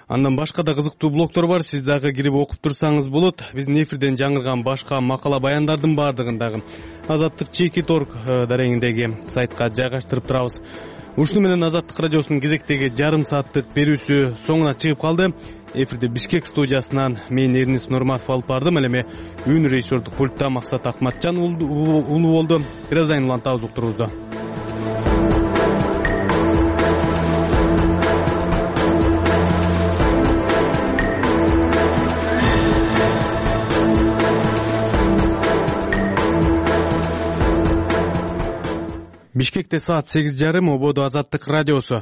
S1: Андан башка да кызыктуу блогдор бар, сиз дагы кирип окуп турсаңыз болот. Биздин эфирден жаңырган башка макала баяндардын баардыгын дагы азаттык чекит орг дарегиндеги сайтка жайгаштырып турабыз. Ушуну менен Азаттык радиосунун кезектеги жарым сааттык берүүсү соңуна чыгып калды. Эфирде Бишкек студиясынан мен Эрнис Нурматов алып бардым. Эле үн режиссердук пультта Максат Акматжан уулу болду. Бир аздан улантабыз уктуруубузду. Бишкекте саат сегиз жарым, ободо Азаттык радиосу.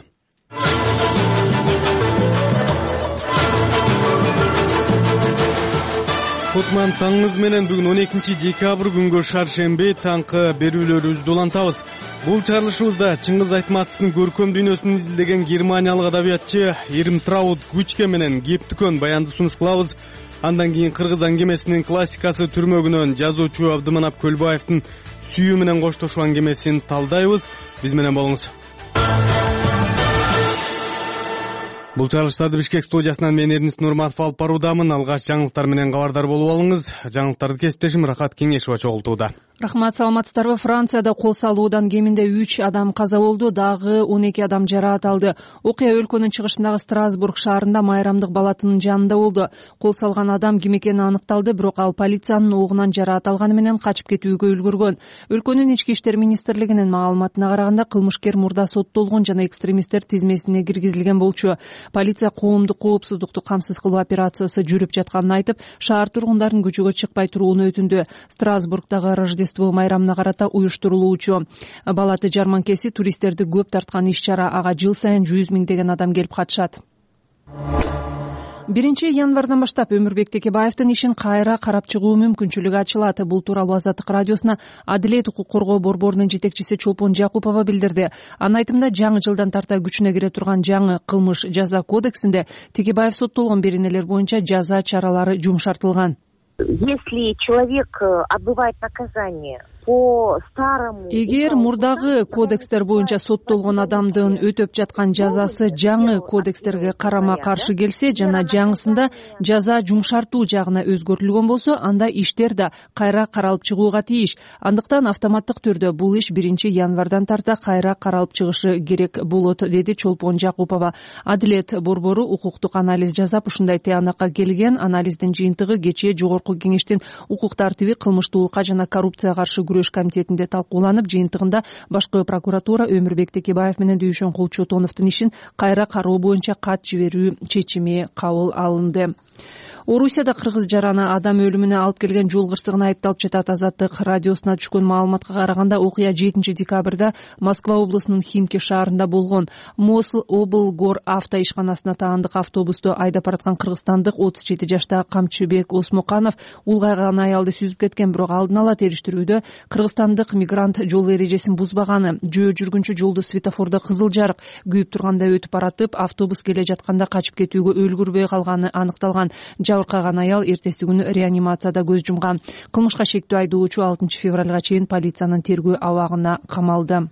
S1: Кутман таңыңыз менен бүгүн он экинчи декабрь күнгө шаршемби таңкы берүүлөрүбүздү улантабыз. Бул чыгарылышыбызда Чыңгыз Айтматовдун көркөм дүйнөсүн изилдеген германиялык адабиятчы Ирмтрауд Гучке менен кептикөн баянды сунуш кылабыз. Андан кийин кыргыз аңгемесинин классикасы Түрмөгүнөн жазуучу Абдыманап Көлбаевдин сүйүү менен коштошуу аңгемесин талдайбыз. Биз менен болуңуз. Бул чыгарылыштарды Бишкек студиясынан мен Эрнис Нурматов алып баруудамын. Алгач жаңылыктар менен кабардар болуп алыңыз. Жаңылыктарды кесиптешим Рахат Кеңешова чогултууда.
S4: Рахмат, саламатсыздарбы? Францияда кол салуудан кеминде үч адам каза болду, дагы он эки адам жараат алды. Окуя өлкөнүн чыгышындагы Страсбург шаарында майрамдык балатынын жанында болду. Кол салган адам ким экени аныкталды, бирок ал полициянын огунан жараат алганы менен качып кетүүгө үлгүргөн. Өлкөнүн ички иштер министрлигинин маалыматына караганда кылмышкер мурда соттолгон жана экстремисттер тизмесине киргизилген болчу. Полиция коомдук коопсуздукту камсыз кылуу операциясы жүрүп жатканын айтып, шаар тургундарын көчөгө чыкпай турууну өтүндү. Страсбургдагы Рождество майрамына карата уюштурулуучу балаты жарманкеси туристтерди көп тарткан иш-чара. Ага жыл сайын жүз миңдеген адам келип катышат. биринчи январдан баштап Өмүрбек Текебаевдин ишин кайра карап чыгуу мүмкүнчүлүгү ачылат. Бул тууралуу Азаттык радиосуна Адилет укук коргоо борборунун жетекчиси Чолпон Жакупова билдирди. Анын айтымында, жаңы жылдан тарта күчүнө кире турган жаңы кылмыш жаза кодексинде Текебаев соттолгон беренелер боюнча жаза чаралары жумшартылган.
S5: Если человек отбывает наказание по старому...
S4: Эгер мурдагы кодекстер боюнча соттолгон адамдын өтөп жаткан жазасы жаңы кодекстерге карама каршы келсе жана жаңысында жаза жумшартуу жагына өзгөртүлгөн болсо, анда иштер да кайра каралып чыгууга тийиш. Андыктан автоматтык түрдө бул иш биринчи январдан тарта кайра каралып чыгышы керек болот, деди Чолпон Жакупова. Адилет борбору укуктук анализ жасап, ушундай тыянакка келген. Анализдин жыйынтыгы кечээ жогорку кеңештин укук тартиби, кылмыштуулукка жана коррупцияга каршы күрөш комитетинде талкууланып, жыйынтыгында башкы прокуратура Өмүрбек Текебаев менен Дүйшөн Кулчотоновдун ишин кайра кароо боюнча кат жиберүү чечими кабыл алынды. Орусияда кыргыз жараны адам өлүмүнө алып келген жол кырсыгына айыпталып жатат. Азаттык радиосуна түшкөн маалыматка караганда, окуя жетинчи декабрда Москва облусунун Химки шаарында болгон. Мосл облгор авто ишканасына таандык автобусту айдап бараткан кыргызстандык отуз жети жаштагы Камчыбек Осмоканов улгайган аялды сүзүп кеткен, бирок алдын ала териштирүүдө кыргызстандык мигрант жол эрежесин бузбаганы, жөө жүргүнчү жолду светофордо кызыл жарык күйүп турганда өтүп баратып, автобус келе жатканда качып кетүүгө өлгүрбөй калганы аныкталган. Жабыркаган аял эртеси күнү реанимацияда көз жумган. Кылмышка шектүү айдоочу алтынчы февралга чейин полициянын тергөө абагына камалды.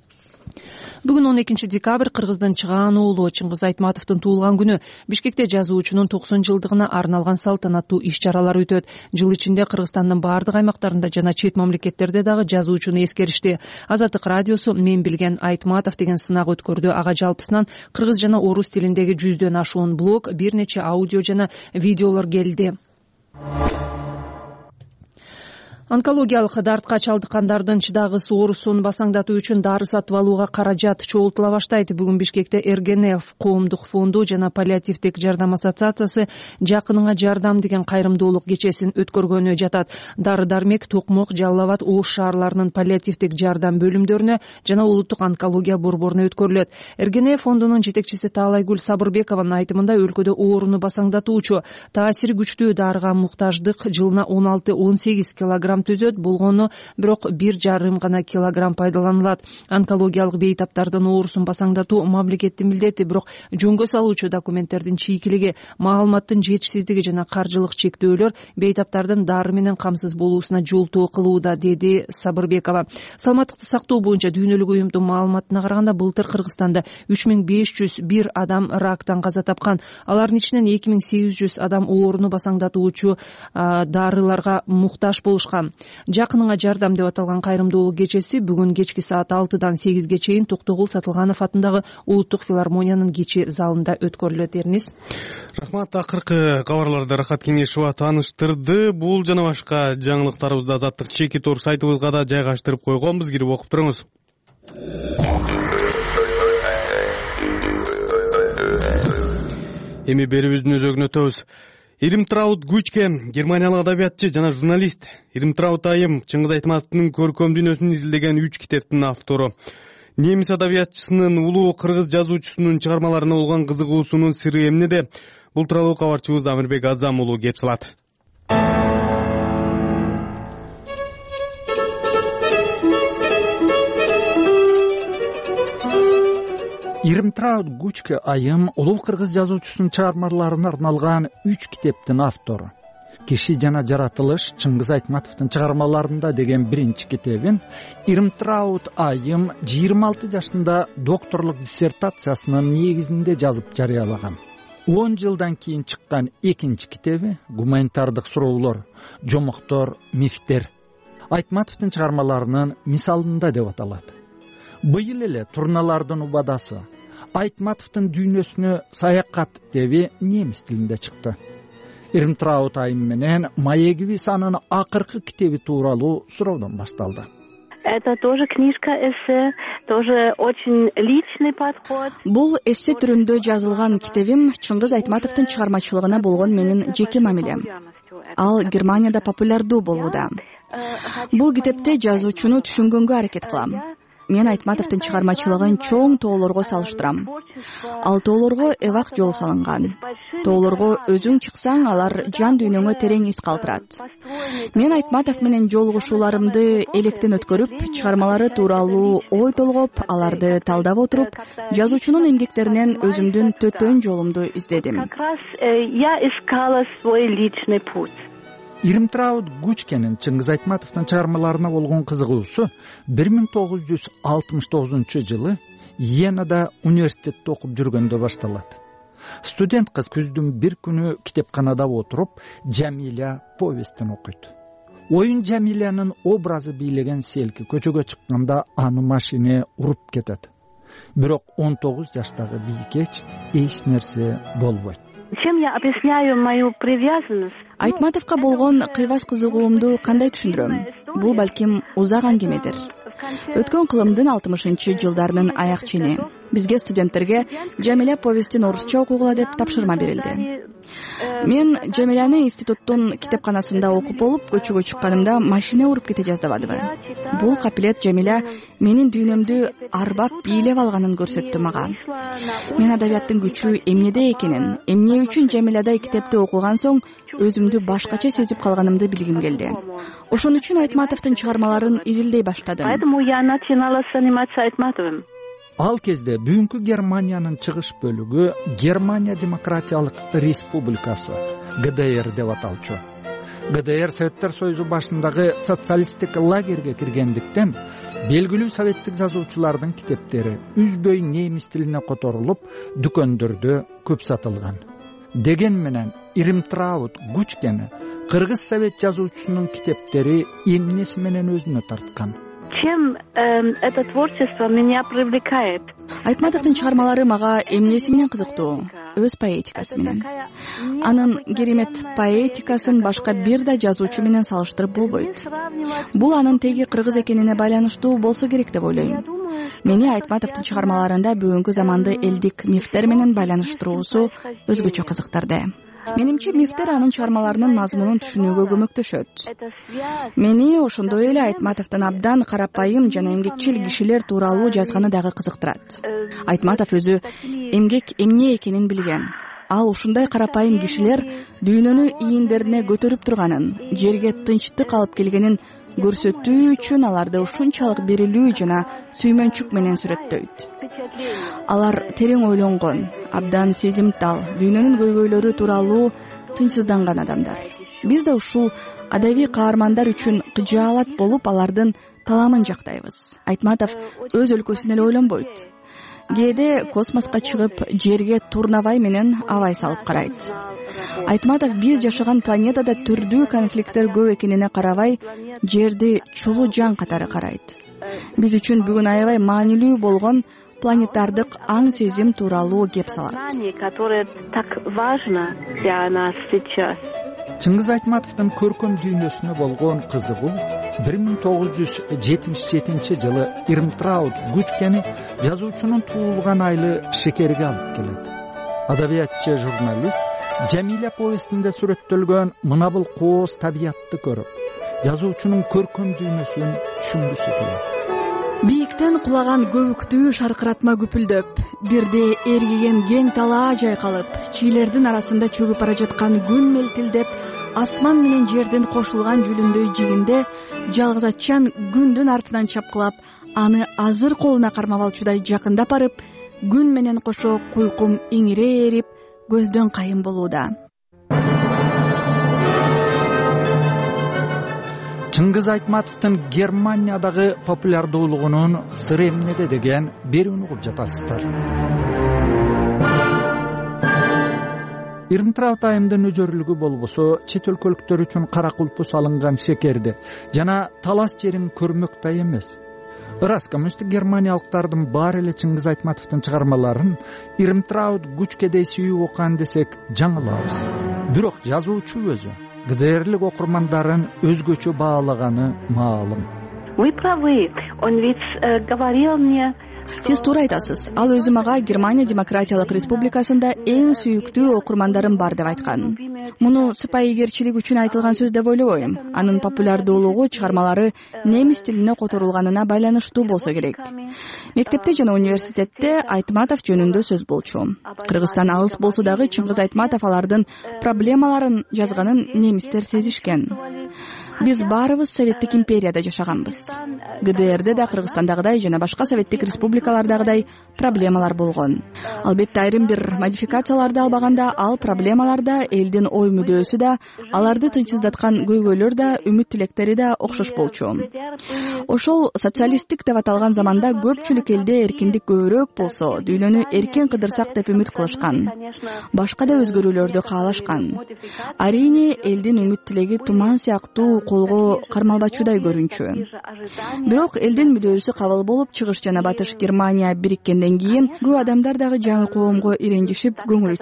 S4: Бүгүн он экинчи декабрь кыргыздын чыгаан уулу Чыңгыз Айтматовдун туулган күнү. Бишкекте жазуучунун токсон жылдыгына арналган салтанаттуу иш-чаралар өтөт. Жыл ичинде Кыргызстандын баардык аймактарында жана чет мамлекеттерде дагы жазуучуну эскеришти. Азаттык радиосу мен билген Айтматов деген сынак өткөрдү. Ага жалпысынан кыргыз жана орус тилиндеги жүздөн ашуун блог, бир нече аудио жана видеолор келди. Онкологиялык дартка чалдыккандардын чыдагысы оорусун басаңдатуу үчүн дары сатып алууга каражат чогултула баштайт. Бүгүн Бишкекте эр гэ эн эф коомдук фонду жана паллиативдик жардам ассоциациясы жакыныңа жардам деген кайрымдуулук кечесин өткөргөнү жатат. Дары дармек Токмок, Жалал Абад, Ош шаарларынын паллиативдик жардам бөлүмдөрүнө жана улуттук онкология борборуна өткөрүлөт. эр гэ эн эф фондунун жетекчиси Таалайгүл Сабырбекованын айтымында, өлкөдө ооруну басаңдатуучу таасири күчтүү дарыга муктаждык жылына он алты он сегиз килограмм грамм түзөт, болгону бирок бир жарым гана килограмм пайдаланылат. Онкологиялык бейтаптардын оорусун басаңдатуу мамлекеттин милдети, бирок жөнгө салуучу документтердин чийкилиги, маалыматтын жетишсиздиги жана каржылык чектөөлөр бейтаптардын дары менен камсыз болуусуна жолтоо кылууда, деди Сабырбекова. Саламаттыкты сактоо боюнча дүйнөлүк уюмдун маалыматына караганда былтыр Кыргызстанда үч миң беш жүз бир адам рактан каза тапкан. Алардын ичинен эки миң сегиз жүз адам ооруну басаңдатуучу дарыларга муктаж болушкан. Жакыныңа жардам деп аталган кайрымдуулук кечеси бүгүн кечки саат алтыдан сегизге чейин Токтогул Сатылганов атындагы Улуттук филармониянын кичи залында өткөрүлөт. Эрниз.
S1: Рахмат. Акыркы кабарларды Рахат Кеңешова тааныштырды. Бул жана башка жаңылыктарыбызды Азаттык чеки тор сайтыбызга да жайгаштырып койгонбуз. Кирип окуп туруңуз. Эми берүүбүздүн өзөгүнө өтөбүз. Ирмтраут Гучке, германиялык адабиятчы жана журналист. Ирмтраут айым Чыңгыз Айтматовдун көркөм дүйнөсүн изилдеген үч китептин автору. Немис адабиятчысынын, улуу кыргыз жазуучусунун чыгармаларына болгон кызыгуусунун сыры эмнеде? Бул тууралуу кабарчыбыз Амирбек Азам уулу кеп салат.
S20: Ирмтраут Гучке айым улуу кыргыз жазуучусунун чыгармаларына арналган үч китептин автору. Киши жана жаратылыш Чыңгыз Айтматовдун чыгармаларында деген биринчи китебин Ирмтраут айым жыйырма алты жашында докторлук диссертациясынын негизинде жазып жарыялаган. он жылдан кийин чыккан экинчи китеби гуманитардык суроолор, жомоктор, мифтер Айтматовдун чыгармаларынын мисалында деп аталат. Быйыл эле Турналардын убадасы Айтматовдун дүйнөсүнө саякат китеби немис тилинде чыкты. Ирмтраут айым менен Маегибиз анын акыркы китеби тууралуу суроодон башталды.
S21: Это тоже книжка эссе, тоже очень личный подход.
S22: Бул эссе түрүндө жазылган китебим Чыңгыз Айтматовдун чыгармачылыгына болгон менин жеке мамилем. Ал Германияда популярдуу болууда. Бул китепте жазуучуну түшүнгөнгө аракет кылам. Мен Айтматовдун чыгармачылыгын чоң тоолорго салыштырам. Ал тоолорго эвак жол салынган. Тоолорго өзүң чыксаң, алар жан дүйнөңө терең из калтырат. Мен Айтматов менен жолугушууларымды электен өткөрүп, чыгармалары тууралуу ой толгоп, аларды талдап отуруп, жазуучунун эмгектеринен өзүмдүн төтөн жолумду издедим.
S21: Как раз я искала свой личный путь.
S20: Ирмтраут Гучкенин Чыңгыз Айтматовдун чыгармаларына болгон кызыгуусу бир миң тогуз жүз алтымыш тогузунчу жылы Йенада университетте окуп жүргөндө башталат. Студент кыз күздүн бир күнү китепканада отуруп Жамиля повестин окуйт. Оюн Жамилянын образы бийлеген селки көчөгө чыкканда аны машина уруп кетет. Бирок он тогуз жаштагы бийкеч эч нерсе болбойт.
S21: Чем я объясняю мою привязанность?
S22: Айтматовго болгон кыйбас кызыгуумду кандай түшүндүрөм? Бул балким узак аңгемедир. Өткөн кылымдын алтымышынчы жылдарынын аяк чени. Бизге студенттерге Жамиля повестин орусча окугула деп тапшырма берилди. Мен Жамиляны институттун китепканасында окуп болуп, көчөгө чыкканымда машина уруп кете жаздабадыбы. Бул капилет Жамиля менин дүйнөмдү арбап бийлеп алганын көрсөттү мага. Мен адабияттын күчү эмнеде экенин, эмне үчүн Жамилядай китепти окуган соң өзүмдү башкача сезип калганымды билгим келди. Ошон үчүн Айтматовдун чыгармаларын изилдей баштадым.
S21: Поэтому я начинала заниматься Айтматовым.
S20: Ал кезде бүгүнкү Германиянын чыгыш бөлүгү Германия Демократиялык Республикасы, Г Д Р деп аталчу. Г Д Р Советтер Союзу башындагы социалисттик лагерге киргендиктен белгилүү советтик жазуучулардын китептери үзбөй немис тилине которулуп, дүкөндөрдө көп сатылган. Деген менен Ирмтраут Гучкени кыргыз совет жазуучусунун китептери эмнеси менен өзүнө тарткан?
S21: Чем э, это творчество меня привлекает?
S22: Айтматовдун чыгармалары мага эмнеси менен кызыктуу? Өз поэтикасы менен. Анын керемет поэтикасын башка бир да жазуучу менен салыштырып болбойт. Бул анын теги кыргыз экенине байланыштуу болсо керек деп ойлойм. Мени Айтматовдун чыгармаларында бүгүнкү заманды элдик мифтер менен байланыштыруусу өзгөчө кызыктырды. Менимче мифтер анын чыгармаларынын мазмунун түшүнүүгө көмөктөшөт. Мени ошондой эле Айтматовдун абдан карапайым жана эмгекчил кишилер тууралуу жазганы дагы кызыктырат. Айтматов өзү эмгек эмне экенин билген. ал ушундай карапайым кишилер дүйнөнү ийиндерине көтөрүп турганын, жерге тынчтык алып келгенин көрсөтүү үчүн аларды ушунчалык берилүү жана сүймөнчүк менен сүрөттөйт. Алар терең ойлонгон, абдан сезимтал, дүйнөнүн көйгөйлөрү тууралуу тынчсызданган адамдар. Биз да ушул адабий каармандар үчүн кыжаалат болуп, алардын таламын жактайбыз. Айтматов өз өлкөсүн эле ойлонбойт. Кээде космоска чыгып, жерге турнабай менен абай салып карайт. Айтматов биз жашаган планетада түрдүү конфликттер көп экенине карабай, жерди чулуу жан катары карайт. Биз үчүн бүгүн аябай маанилүү болгон планетардык аң сезим тууралуу кеп салат.
S20: Чыңгыз Айтматовдун көркөм дүйнөсүнө болгон кызыгуу бир миң тогуз жүз жетимиш жетинчи жылы Ирмтрауд Гучкени жазуучунун туулган айлы Шекерге алып келет. Адабиятчы журналист Жамиля повестинде сүрөттөлгөн мына бул кооз табиятты көрүп, жазуучунун көркөм дүйнөсүн түшүнгүсү келет.
S22: Бийиктен кулаган көбүктүү шаркыратма күпүлдөп, бирде эргиген кең талаа жайкалып, чийлердин арасында чөгүп бара жаткан күн мелтилдеп, асман менен жердин кошулган жүлүндөй жигинде жалгыз атчан күндүн артынан чапкылап, аны азыр колуна кармап алчудай жакындап барып, күн менен кошо куйкум иңире эрип, көздөн кайын болууда.
S20: Чыңгыз Айтматовдун Германиядагы популярдуулугунун сыры эмнеде деген берүүнү угуп жатасыздар. Ирмтрауд айымдын өжөрлүгү болбосо, чет өлкөлүктөр үчүн кара кулпу салынган Шекерди жана талас жерин көрмөктөй эмес. Ырас коммунисттик германиялыктардын баары эле Чыңгыз Айтматовдун чыгармаларын Ирмтрауд Гучкедей сүйүп окуган десек жаңылабыз. Бирок жазуучу өзү ГДРлик окурмандарын өзгөчө баалаганы маалым.
S21: Вы правы, он ведь говорил мне.
S22: Сиз туура айтасыз. Ал өзү мага Германия Демократиялык Республикасында эң сүйүктүү окурмандарым бар деп айткан. Муну сыпайыгерчилик үчүн айтылган сөз деп ойлобойм. Анын популярдуулугу чыгармалары немис тилине которулганына байланыштуу болсо керек. Мектепте жана университетте Айтматов жөнүндө сөз болчу. Кыргызстан алыс болсо дагы Чыңгыз Айтматов алардын проблемаларын жазганын немистер сезишкен. Биз баарыбыз Советтик империяда жашаганбыз. ГДРде да Кыргызстандагыдай жана башка советтик республикалардагыдай проблемалар болгон. Албетте айрым бир модификацияларды албаганда ал проблемаларда элдин ой мүдөөсү да, аларды тынчсыздаткан көйгөйлөр да, үмүт тилектери да окшош болчу. Ошол социалисттик деп аталган заманда көпчүлүк элде эркиндик көбүрөөк болсо, дүйнөнү эркин кыдырсак деп үмүт кылышкан. Башка да өзгөрүүлөрдү каалашкан. Арийне элдин үмүт тилеги туман сыяктуу колго кармалбачудай көрүнчү. Бирок элдин мүдөөсү кабыл болуп, чыгыш жана батыш Германия бириккенден кийин көп адамдар дагы жаңы коомго иренжишип көңүлү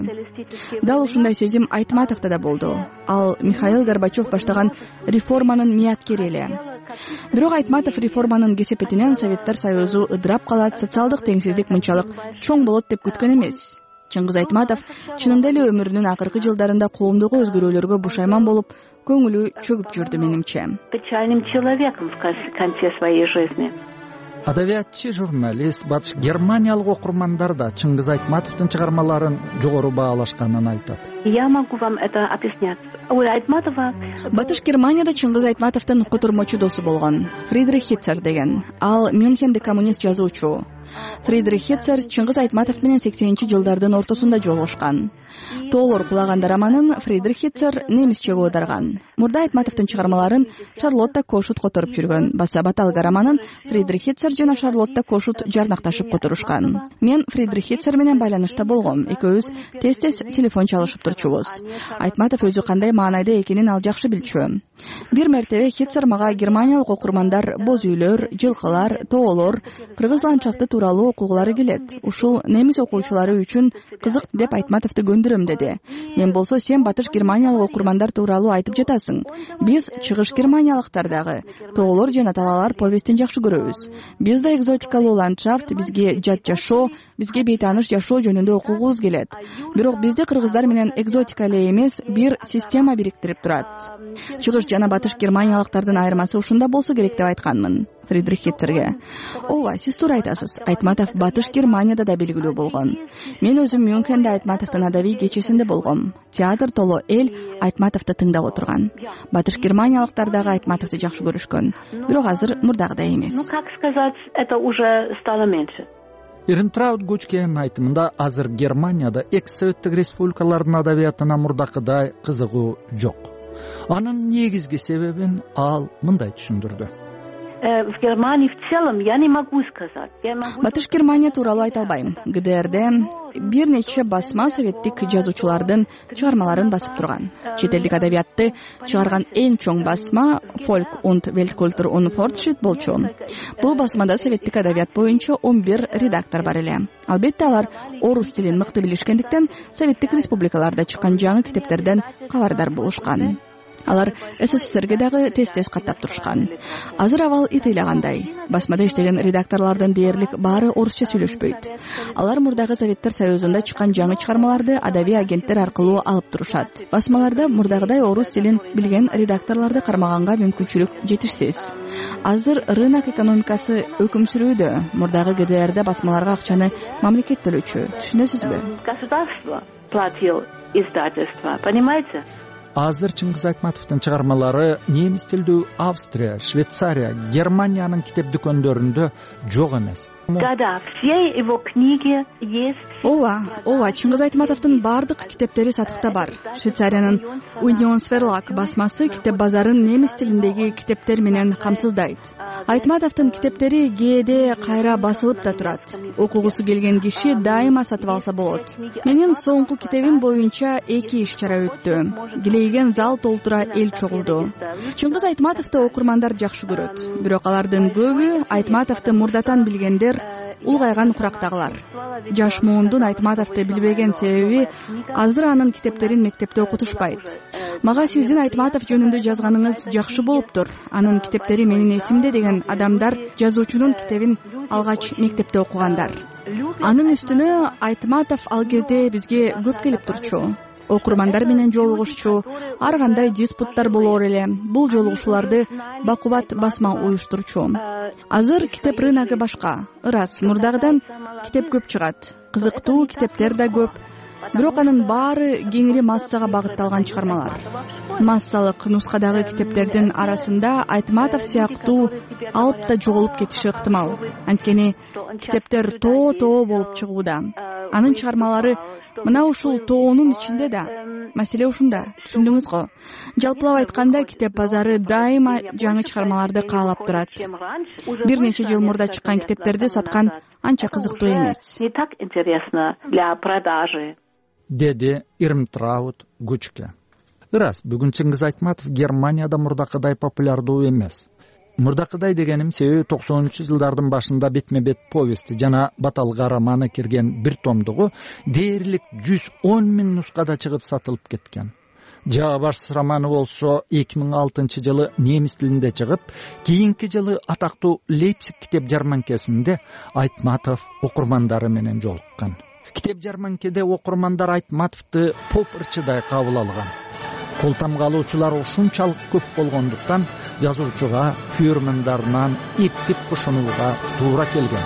S22: чөктү. Дал ушундай сезим Айтматовдо да болду. Ал Михаил Горбачев баштаган реформанын мияткери эле. Бирок Айтматов реформанын кесепетинен Советтер Союзу ыдырап калат, социалдык теңсиздик мынчалык чоң болот деп күткөн эмес. Чыңгыз Айтматов чынында эле өмүрүнүн акыркы жылдарында коомдогу өзгөрүүлөргө бушайман болуп, көңүлү чөгүп жүрдү менимче.
S21: Печальным человеком в конце своей жизни.
S20: Адабиятчы журналист батыш германиялык окурмандар да Чыңгыз Айтматовдун чыгармаларын жогору баалашканын айтат.
S21: Я могу вам это объяснять. Ой, Айтматова.
S22: Батыш Германияда Чыңгыз Айтматовдун котормочу досу болгон, Фридрих Хитцер деген. Ал Мюнхенде коммунист жазуучу. Фридрих Хитцер Чыңгыз Айтматов менен сексенинчи жылдардын ортосунда жолугушкан. Тоолор кулаганда романын Фридрих Хитцер немисчеге аударган. Мурда Айтматовдун чыгармаларын Шарлотта Кошут которуп жүргөн. Баса Баталга романын Фридрих Хитцер жана Шарлотта Кошут жарнакташып которушкан. Мен Фридрих Хитцер менен байланышта болгом. Экөөбүз тез-тез телефон чалышып турчубуз. Айтматов өзү кандай маанайда экенин ал жакшы билчү. Бир мертебе Хитцер мага германиялык окурмандар боз үйлөр, жылкылар, тоолор, кыргыз ландшафты тууралуу окугулары келет. Ушул немис окуучулары үчүн кызык деп Айтматовду көндүрөм деди. Мен болсо сен батыш германиялык окурмандар тууралуу айтып жатасың. Биз чыгыш германиялыктар дагы тоолор жана талаалар повестин жакшы көрөбүз. Биз да экзотикалуу ландшафт, бизге жат жашоо, бизге бейтааныш жашоо жөнүндө окугубуз келет. Бирок бизде кыргыздар менен экзотика эле эмес, бир система бириктирип турат. Чыгыш жана батыш германиялыктардын айырмасы ушунда болсо керек деп айтканмын Фридрих Хитцерге. Ооба, сиз туура айтасыз. Айтматов Батыш Германияда да белгилүү болгон. Мен өзүм Мюнхенде Айтматовдун адабий кечесинде болгом. Театр толо эл Айтматовду тыңдап отурган. Батыш германиялыктар дагы Айтматовду жакшы көрүшкөн. Бирок азыр мурдагыдай эмес.
S21: Ну, как сказать, это уже стало меньше.
S20: Ирмтрауд Гучкенин айтымында азыр Германияда экс советтик республикалардын адабиятына мурдакыдай кызыгуу жок. Анын негизги себебин ал мындай түшүндүрдү.
S21: В Германии в целом я не могу сказать.
S22: Батыш Германия тууралуу айта албайм. ГДРде бир нече басма советтик жазуучулардын чыгармаларын басып турган. Чет элдик адабиятты чыгарган эң чоң басма Folk und Weltkultur und Fortschritt болчу. Бул басмада советтик адабият боюнча он бир редактор бар эле. Албетте алар орус тилин мыкты билишкендиктен советтик республикаларда чыккан жаңы китептерден кабардар болушкан. Алар СССРге дагы тез-тез каттап турушкан. Азыр абал итыйлагандай. Басмада иштеген редакторлордун дээрлик баары орусча сүйлөшпөйт. Алар мурдагы Советтер Союзунда чыккан жаңы чыгармаларды адабий агенттер аркылуу алып турушат. Басмаларда мурдагыдай орус тилин билген редакторлорду кармаганга мүмкүнчүлүк жетишсиз. Азыр рынок экономикасы өкүм сүрүүдө. Мурдагы ГДРде басмаларга акчаны мамлекет төлөчү. Түшүнөсүзбү?
S21: Государство платил издательство, понимаете?
S20: Азыр Чыңгыз Айтматовдун чыгармалары немис тилдүү Австрия, Швейцария, Германиянын китеп дүкөндөрүндө жок эмес.
S21: Да-да, все его книги есть.
S22: Ооба, ооба, Чыңгыз Айтматовдун бардык китептери сатыкта бар. Швейцариянын Unionsverlag басмасы китеп базарын немис тилиндеги китептер менен камсыздайт. Айтматовдун китептери кээде кайра басылып да турат. Окугусу келген киши дайыма сатып алса болот. Менин соңку китебим боюнча эки иш-чара өттү. Килейген зал толтура эл чогулду. Чыңгыз Айтматовду окурмандар жакшы көрөт. Бирок алардын көбү Айтматовду мурдатан билгендер улгайган курактагылар. Жаш муундун Айтматовду билбеген себеби азыр анын китептерин мектепте окутушпайт. Мага сиздин Айтматов жөнүндө жазганыңыз жакшы болуптур. Анын китептери менин эсимде деген адамдар жазуучунун китебин алгач мектепте окугандар. Анын үстүнө Айтматов ал кезде бизге көп келип турчу. Окурмандар менен жолугушчу, ар кандай диспуттар болор эле. Бул жолугушууларды бакубат басма уюштурчу. Азыр китеп рыногу башка. Ырас, мурдагыдан китеп көп чыгат. Кызыктуу китептер да көп. Бирок анын баары кеңири массага багытталган чыгармалар. Массалык нускадагы китептердин арасында Айтматов сыяктуу алып да жоголуп кетиши ыктымал. Анткени китептер тоо-тоо болуп чыгууда. Анын чыгармалары мына ушул тоонун ичинде да. Маселе ушунда, түшүндүңүз го. Жалпылап айтканда, китеп базары дайыма жаңы чыгармаларды каалап турат. Бир нече жыл мурда чыккан китептерди саткан анча кызыктуу эмес.
S21: Не так интересно для продажи.
S20: Деди Ирмтрауд Гучке. Ырас, бүгүн Чыңгыз Айтматов Германияда мурдакыдай популярдуу эмес. Мурдакыдай дегеним себеби токсонунчу жылдардын башында бетме-бет повести жана баталга романы кирген бир томдугу дээрлик жүз он миң нускада чыгып сатылып кеткен. Жабаш романы болсо эки миң алтынчы жылы немис тилинде чыгып, кийинки жылы атактуу Лейпциг китеп жарманкесинде Айтматов окурмандары менен жолуккан. Китеп жарманкеде окурмандар Айтматовду поп ырчыдай кабыл алган. Кол тамгалоочулар ушунчалык көп болгондуктан жазуучуга көрөрмандарынан эптеп кошонууга туура келген.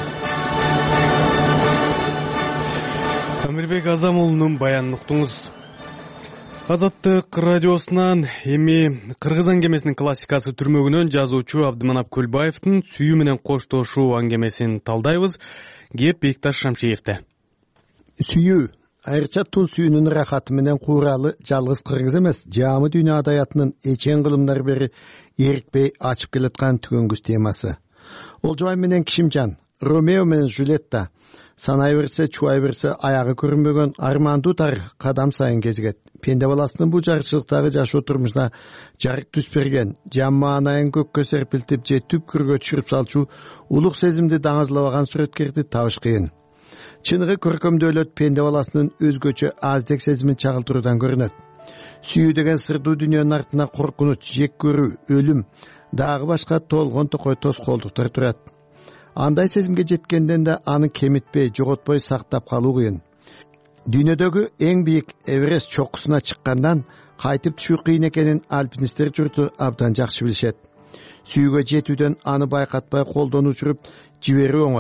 S1: Амирбек Азамулунун баянын уктуңуз. Азаттык радиосунан эми Кыргыз аңгемесинин классикасы түрмөгүнөн жазуучу Абдыманап Көлбаевдин сүйүү менен коштошуу аңгемесин талдайбыз. Кеп Бекташ Шамшиевде.
S2: Сүйүү айрыча тул сүйүүнүн рахаты менен кууралы жалгыз кыргыз эмес, жаамы дүйнө адаятынын эчен кылымдар бери эрикпей ачып келаткан түгөнгүс темасы. Олжобай менен Кишимжан, Ромео менен Жюлетта, санай берсе, чубай берсе аягы көрүнбөгөн армандуу тарых кадам сайын кезигет. Пенде баласынын бул жарчылыктагы жашоо турмушуна жарык түс берген, жан маанайын көккө серпилтип же түпкүргө түшүрүп салчу улук сезимди даңазлабаган сүрөткерди табыш кыйын. Чыныгы көркөмдөөлөт пенде баласынын өзгөчө аздек сезимин чагылтыруудан көрүнөт. Сүйүү деген сырдуу дүйнөнүн артына коркунуч, жек көрүү, өлүм, дагы башка толгон токой тоскоолдуктар турат. Андай сезимге жеткенден да аны кемитпей, жоготпой сактап калуу кыйын. Дүйнөдөгү эң бийик Эверест чокусуна чыккандан кайтып түшүү кыйын экенин альпинисттер журту абдан жакшы билишет. Сүйүүгө жетүүдөн аны байкатпай колдон учуруп жиберүү оңой.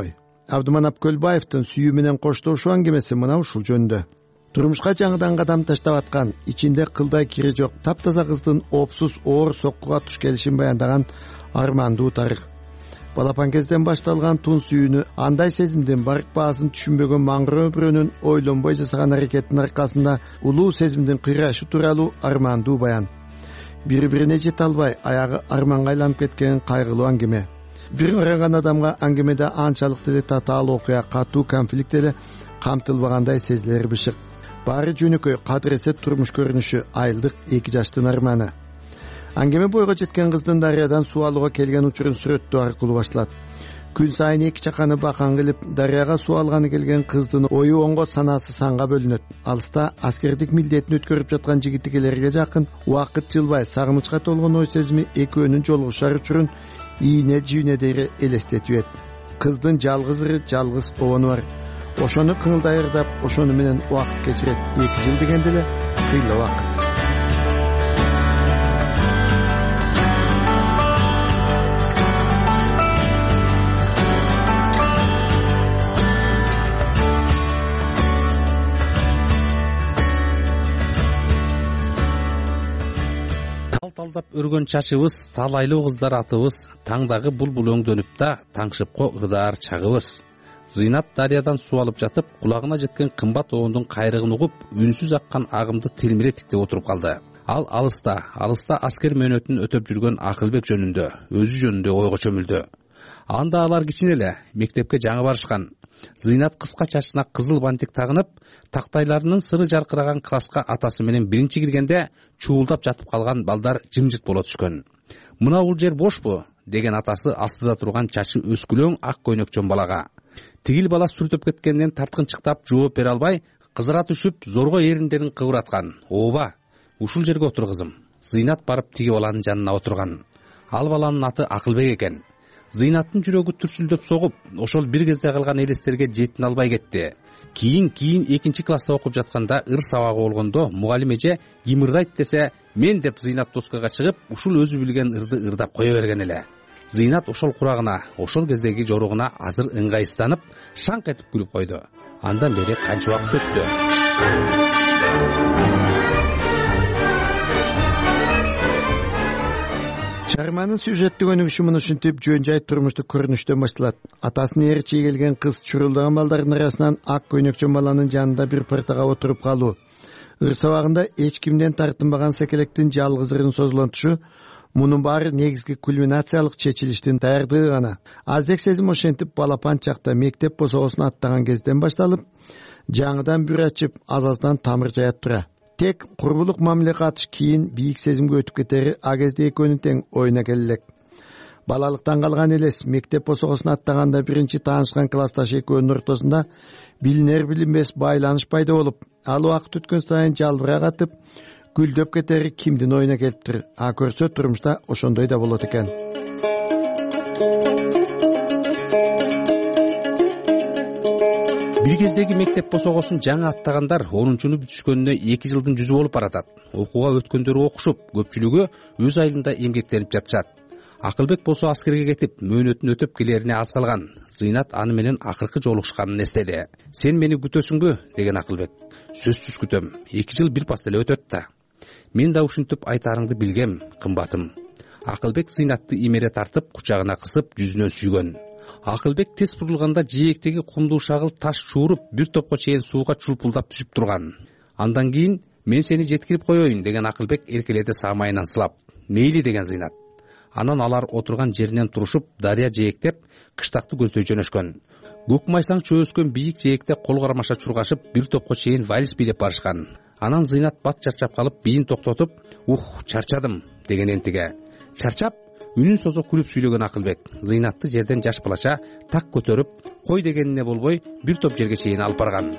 S2: Абдыманап Көлбаевдин сүйүү менен коштошуу аңгемеси мына ушул жөнүндө. Турмушка жаңыдан кадам таштап аткан, ичинде кылдай кири жок таптаза кыздын опсуз оор соккуга туш келишин баяндаган армандуу тарых. Балапан кезден башталган тун сүйүүнү, андай сезимдин барк баасын түшүнбөгөн маңгыроо бирөөнүн ойлонбой жасаган аракетинин аркасында улуу сезимдин кыйрашы тууралуу армандуу баян. Бири бирине жете албай аягы арманга айланып кеткен кайгылуу аңгеме. Бир ыранган адамга аңгемеде анчалык деле татаал окуя, катуу конфликт эле камтылбагандай сезилери бышык. Баары жөнөкөй кадыресе турмуш көрүнүшү, айылдык эки жаштын арманы. Аңгеме бойго жеткен кыздын дарыядан суу алууга келген учурун сүрөттөө аркылуу башталат. Күн сайын эки чаканы бакан кылып дарыяга суу алганы келген кыздын ою оңго, санаасы санга бөлүнөт. Алыста аскердик милдетин өткөрүп жаткан жигитикелерге жакын убакыт жылбай сагынычка толгон ой сезими экөөнүн жолугушар учурун ийне жүйнедери элестетип. Кыздын жалгыз ыры, жалгыз обону бар. Ошону кыңылдай ырдап, ошону менен убакыт кечирет. эки жыл дегенде эле кыйла убакыт.
S6: Тал-талдап өргөн чачыбыз, талайлуу кыздар атыбыз, таңдагы булбул өңдөнүп да, таңшыпко ырдаар чагыбыз. Зыйнат дарыядан суу алып жатып, кулагына жеткен кымбат обондун кайрыгын угуп, үнсүз аккан агымды телмире тиктеп отуруп калды. Ал алыста, алыста аскер мөөнөтүн өтөп жүргөн Акылбек жөнүндө, өзү жөнүндө ойго чөмүлдү. Анда алар кичине эле мектепке жаңы барышкан. Зыйнат кыска чачына кызыл бантик тагынып, тактайларынын сыры жаркыраган класска атасы менен биринчи киргенде чуулдап жатып калган балдар жымжырт боло түшкөн. Мына бул жер бошпу? Деген атасы астыда турган чачы өскүлөң ак көйнөкчөн балага. Тигил бала сүртөп кеткенден тарткынчыктап жооп бере албай, кызара түшүп, зорго эриндерин кыбыраткан. Ооба, ушул жерге отур кызым. Зыйнат барып тиги баланын жанына отурган. Ал баланын аты Акылбек экен. Зыйнаттын жүрөгү түрсүлдөп согуп, ошол бир кезде калган элестерге жетин албай кетти. Кийин кийин экинчи класста окуп жатканда ыр сабагы болгондо мугалим эже ким ырдайт десе, мен деп Зыйнат доскага чыгып, ушул өзү билген ырды ырдап кое берген эле. Зыйнат ошол курагына, ошол кездеги жоругуна азыр ыңгайсызданып, шаңк этип күлүп койду. Андан бери канча убакыт өттү.
S2: Чыгарманын сюжеттик өнүгүшү муну ушинтип жөн жай турмуштук көрүнүштөн башталат. Атасынын ээрчи келген кыз чурулдаган балдардын арасынан ак көйнөкчөн баланын жанында бир партага отуруп калуу. Ыр сабагында эч кимден тартынбаган секелектин жалгыз ырын созулонтушу, мунун баары негизги кульминациялык чечилиштин даярдыгы гана. Аздек сезим ошентип балапан чакта мектеп босогосун аттаган кезден башталып, жаңыдан бүр ачып, аз-аздан тамыр жаят тура. Тек курбулук мамиле катыш кийин бийик сезимге өтүп кетери а кезде экөөнүн тең оюна келелек. Балалыктан калган элес мектеп босогосун аттаганда биринчи таанышкан классташ экөөнүн ортосунда билинер билинбес байланыш пайда болуп, ал убакыт өткөн сайын жалбырак атып, гүлдөп кетери кимдин оюна келиптир. А көрсө турмушта ошондой да болот экен.
S6: Бир кездеги мектеп босогосун жаңы аттагандар онунчуну бүтүшкөнүнө эки жылдын жүзү болуп баратат. Окууга өткөндөрү окушуп, көпчүлүгү өз айылында эмгектенип жатышат. Акылбек болсо аскерге кетип, мөөнөтүн өтөп келерине аз калган. Зыйнат аны менен акыркы жолугушканын эстеди. Сен мени күтөсүңбү? Деген Акылбек. Сөзсүз күтөм. эки жыл бир пас эле өтөт да. Мен да ушинтип айтарыңды билгем, кымбатым. Акылбек Зыйнатты имере тартып, кучагына кысып, жүзүнөн сүйгөн. Акылбек тез бурулганда жээктеги кумдуу шагыл таш чууруп, бир топко чейин сууга чулпулдап түшүп турган. Андан кийин мен сени жеткирип коеюн деген Акылбек эркеледи самайынан сылап. Мейли деген Зыйнат. Анан алар отурган жеринен турушуп, дарыя жээктеп, кыштакты көздөй жөнөшкөн. Көк майсаң чөөскөн бийик жээкте кол кармаша чургашып, бир топко чейин вальс бийлеп барышкан. Анан Зыйнат бат чарчап калып, бийин токтотуп, "Ух, чарчадым" деген энтиге. Чарчап, үнүн созо күлүп сүйлөгөн Акылбек Зыйнатты жерден жаш балача так көтөрүп, кой дегенине болбой, бир топ жерге чейин алып барган.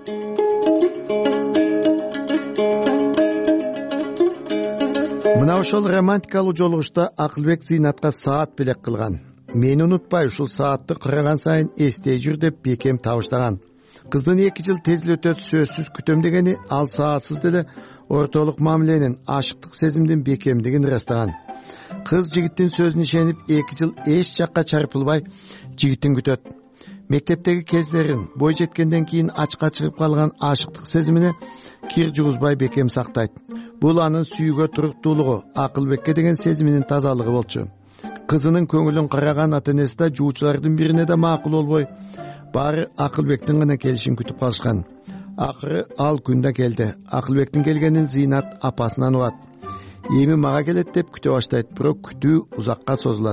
S2: Мына ошол романтикалуу жолугушта Акылбек Зыйнатка саат белек кылган. Мени унутпай, ушул саатты караган сайын эстей жүр деп бекем табыштаган. Кыздын эки жыл тез эле өтөт, сөзсүз күтөм дегени ал саатсыз деле ортолук мамиленин, ашыктык сезимдин бекемдигин ырастаган. Кыз жигиттин сөзүнө ишенип, эки жыл эч жакка чарпылбай жигитин күтөт. мектептеги кездерин бой жеткенден кийин ачка чыгып калган ашыктык сезимине кир жугузбай бекем сактайт. Бул анын сүйүүгө туруктуулугу, Акылбекке деген сезиминин тазалыгы болчу. Кызынын көңүлүн караган ата-энеси да жуучулардын бирине да макул болбой, баары Акылбектин гана келишин күтүп калышкан. Акыры ал күн да келди. Акылбектин келгенин Зыйнат апасынан угат. Эми мага келет деп күтө баштайт, бирок күтүү узакка созулат.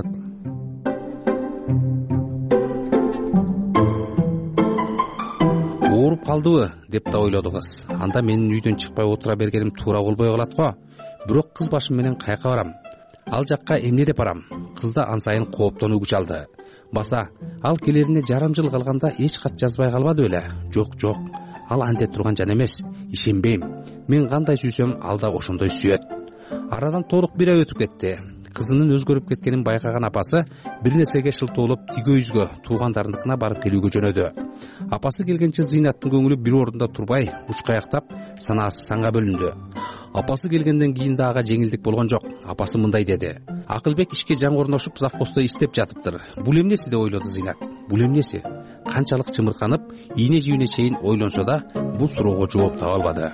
S6: Ооруп калдыбы деп да ойлоду кыз. Анда менин үйдөн чыкпай отура бергеним туура болбой калат го. Бирок кыз башым менен кайка барам? Ал жакка эмне деп барам? Кыз да ан сайын кооптонуу күч алды. Баса, ал келерине жарым жыл калганда эч кат жазбай калбады беле? Жок, жок. Ал анте турган жан эмес. Ишенбейм. Мен кандай сүйсөм, ал да ошондой сүйөт. Арадан толук бир ай өтүп кетти. Кызынын өзгөрүп кеткенин байкаган апасы бир нерсеге шылтоолуп тиги үйгө, туугандарыныкына барып келүүгө жөнөдү. Апасы келгенче Зыйнаттын көңүлү бир ордунда турбай, учкаяктап, санаасы санга бөлүндү. Апасы келгенден кийин да ага жеңилдик болгон жок. Апасы мындай деди: Акылбек ишке жаңгорношуп завхоздо иштеп жатыптыр. Бул эмнеси деп ойлоду Зыйнат. Бул эмнеси? Канчалык чымырканып, ийне жибине чейин ойлонсо да, бул суроого жооп таба албады.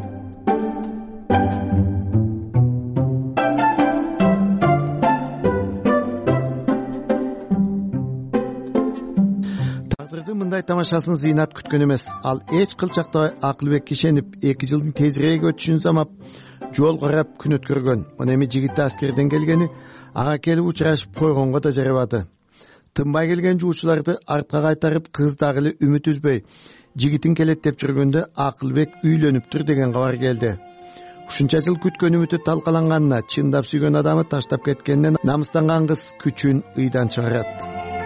S2: Мындай тамашасын Зыйнат күткөн эмес. Ал эч кылчакта Акылбекке ишенип, эки жылдын тезирээк өтүшүн замап, жол карап күн өткөргөн. Мына эми жигити аскерден келгени ага келип учурашып койгонго да жарабады. Тынбай келген жуучуларды артка кайтарып, кыз дагы эле үмүт үзбөй, жигитин келет деп жүргөндө Акылбек үйлөнүптүр деген кабар келди. Ушунча жыл күткөн үмүтү талкаланганына, чындап сүйгөн адамы таштап кеткенинен намыстанган кыз күчүн ыйдан чыгарат.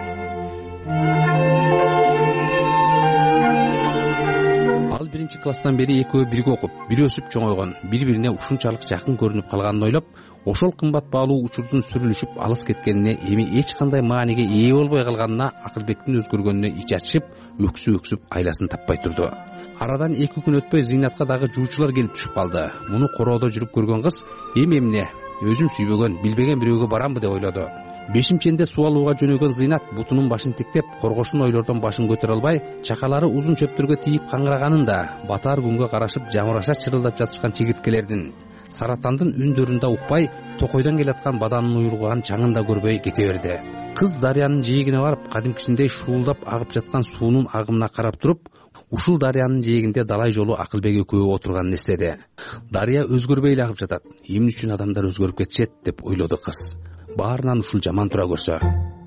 S6: Биринчи класстан бери экөө бирге окуп, бири өсүп чоңойгон, бири-бирине ушунчалык жакын көрүнүп калганын ойлоп, ошол кымбат баалуу учурдун сүрүлүшүп алыс кеткенине, эми эч кандай мааниге ээ болбой калганына Акылбектин өзгөргөнүнө ичи ачышып, өксүп-өксүп айласын таппай турду. Арадан эки күн өтпөй Зыйнатка дагы жуучулар келип түшүп калды. Муну короодо жүрүп көргөн кыз эми эмне, өзүм сүйбөгөн, билбеген бирөөгө барамбы деп ойлоду. Бешимченде суу алууга жөнөгөн Зыйнат бутунун башын тиктеп, коргошун ойлордон башын көтөрө албай, чакалары узун чөптөргө тийип каңыраганын да, батар күнгө карашып жамыраша чырылдап жатышкан чегирткелердин, саратандын үндөрүн да укпай, токойдон келаткан баданын уйрулган чаңын да көрбөй кете берди. Кыз дарыянын жээгине барып, кадимкисиндей шуулдап агып жаткан суунун агымына карап туруп, ушул дарыянын жээгинде далай жолу Акылбек экөө отурганын эстеди. Дарыя өзгөрбөй эле агып жатат. Эмне үчүн адамдар өзгөрүп кетишет деп ойлоду кыз. Баарынан ушул жаман тура көрсө.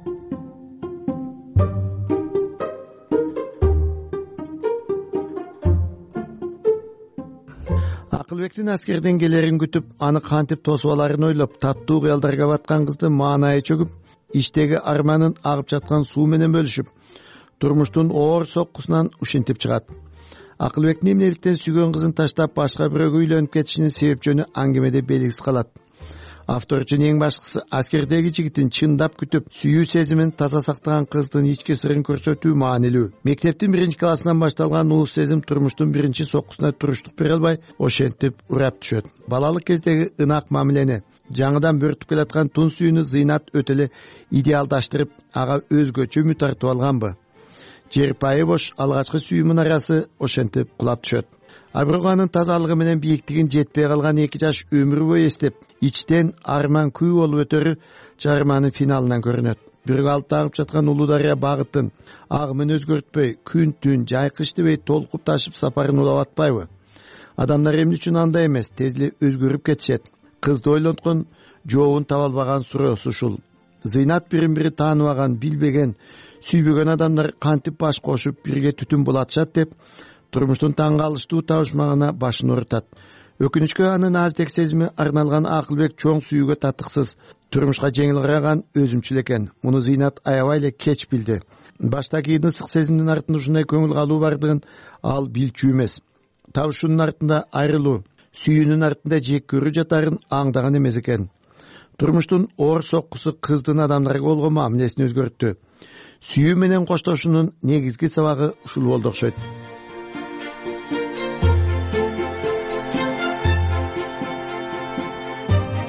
S2: Акылбектин аскерден келерин күтүп, аны кантип тосуп аларын ойлоп, таттуу кыялдарга баткан кызды маанайы чөгүп, иштеги арманын агып жаткан суу менен бөлүшүп, турмуштун оор соккусунан ушинтип чыгат. Акылбектин эмнеликтен сүйгөн кызын таштап башка бирөөгө үйлөнүп кетишинин себеп жөнү аңгемеде белгисиз калат. Автор үчүн эң башкысы аскердеги жигитин чындап күтүп, сүйүү сезимин таза сактаган кыздын ички сырын көрсөтүү маанилүү. Мектептин биринчи классынан башталган уус сезим турмуштун биринчи соккусуна туруштук бере албай, ошентип урап түшөт. Балалык кездеги ынак мамилени, жаңыдан бөртүп келаткан тун сүйүүнү Зыйнат өтө эле идеалдаштырып, ага өзгөчө үмүт тартып алганбы? Жерпайы бош алгачкы сүйүү мунарасы ошентип кулап түшөт. А бирок анын тазалыгы менен бийиктигин жетпей калган эки жаш өмүр бою эстеп, ичтен арман күй болуп өтөрү чыгарманын финалынан көрүнөт. Бирок алып агып жаткан улуу дарыя багытын, агымын өзгөртпөй, күн түн жайкыш дебей толкуп ташып сапарын улап атпайбы? Адамдар эмне үчүн андай эмес, тез эле өзгөрүп кетишет. Кызды ойлонткон, жообун таба албаган суроосу ушул. Зыйнат бирин-бири тааныбаган, билбеген, сүйбөгөн адамдар кантип баш кошуп бирге түтүн булатышат деп турмуштун таң калыштуу табышмагына башын урутат. Өкүнүчкө анын аздек сезими арналган Акылбек чоң сүйүүгө татыксыз, турмушка жеңил караган өзүмчүл экен. Муну Зыйнат аябай эле кеч билди. Баштагы ысык сезимдин артында ушундай көңүл калуу бардыгын ал билчү эмес. Табышуунун артында айрылуу, сүйүүнүн артында жек көрүү жатарын аңдаган эмес экен. Турмуштун оор соккусу кыздын адамдарга болгон мамилесин өзгөрттү. Сүйүү менен коштошуунун негизги сабагы ушул болду окшойт.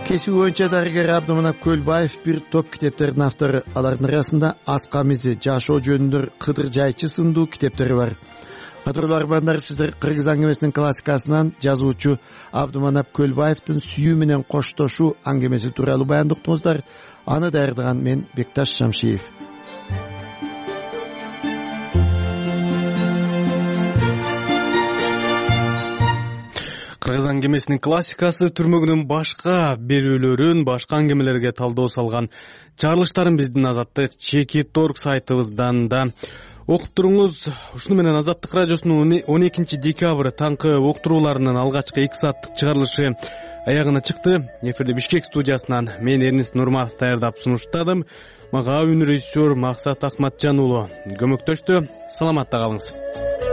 S2: кесиби боюнча дарыгер Абдыманап Көлбаев бир топ китептердин автору. Алардын арасында Аска мизи, жашоо жөнүндө Кыдыр жайчы сындуу китептери бар. Кадырлуу армандар, сиздер кыргыз аңгемесинин классикасынан жазуучу Абдыманап Көлбаевдин сүйүү менен коштошуу аңгемеси тууралуу баяндоо уктуңуздар. Аны даярдаган мен Бекташ Шамшиев.
S1: Кыргыз аңгемесинин классикасы түрмөгүнүн башка берүүлөрүн, башка аңгемелерге талдоо салган чыгарылыштарын биздин Азаттык Чекит Торг сайтыбыздан да окуп туруңуз. Ушуну менен Азаттык радиосунун он экинчи декабрь таңкы уктурууларынын алгачкы эки сааттык чыгарылышы аягына чыкты. Эфирде Бишкек студиясынан мен Эрнис Нурматов даярдап сунуштадым. Мага үн режиссер Максат Акматжан уулу көмөктөштү. Саламатта калыңыз.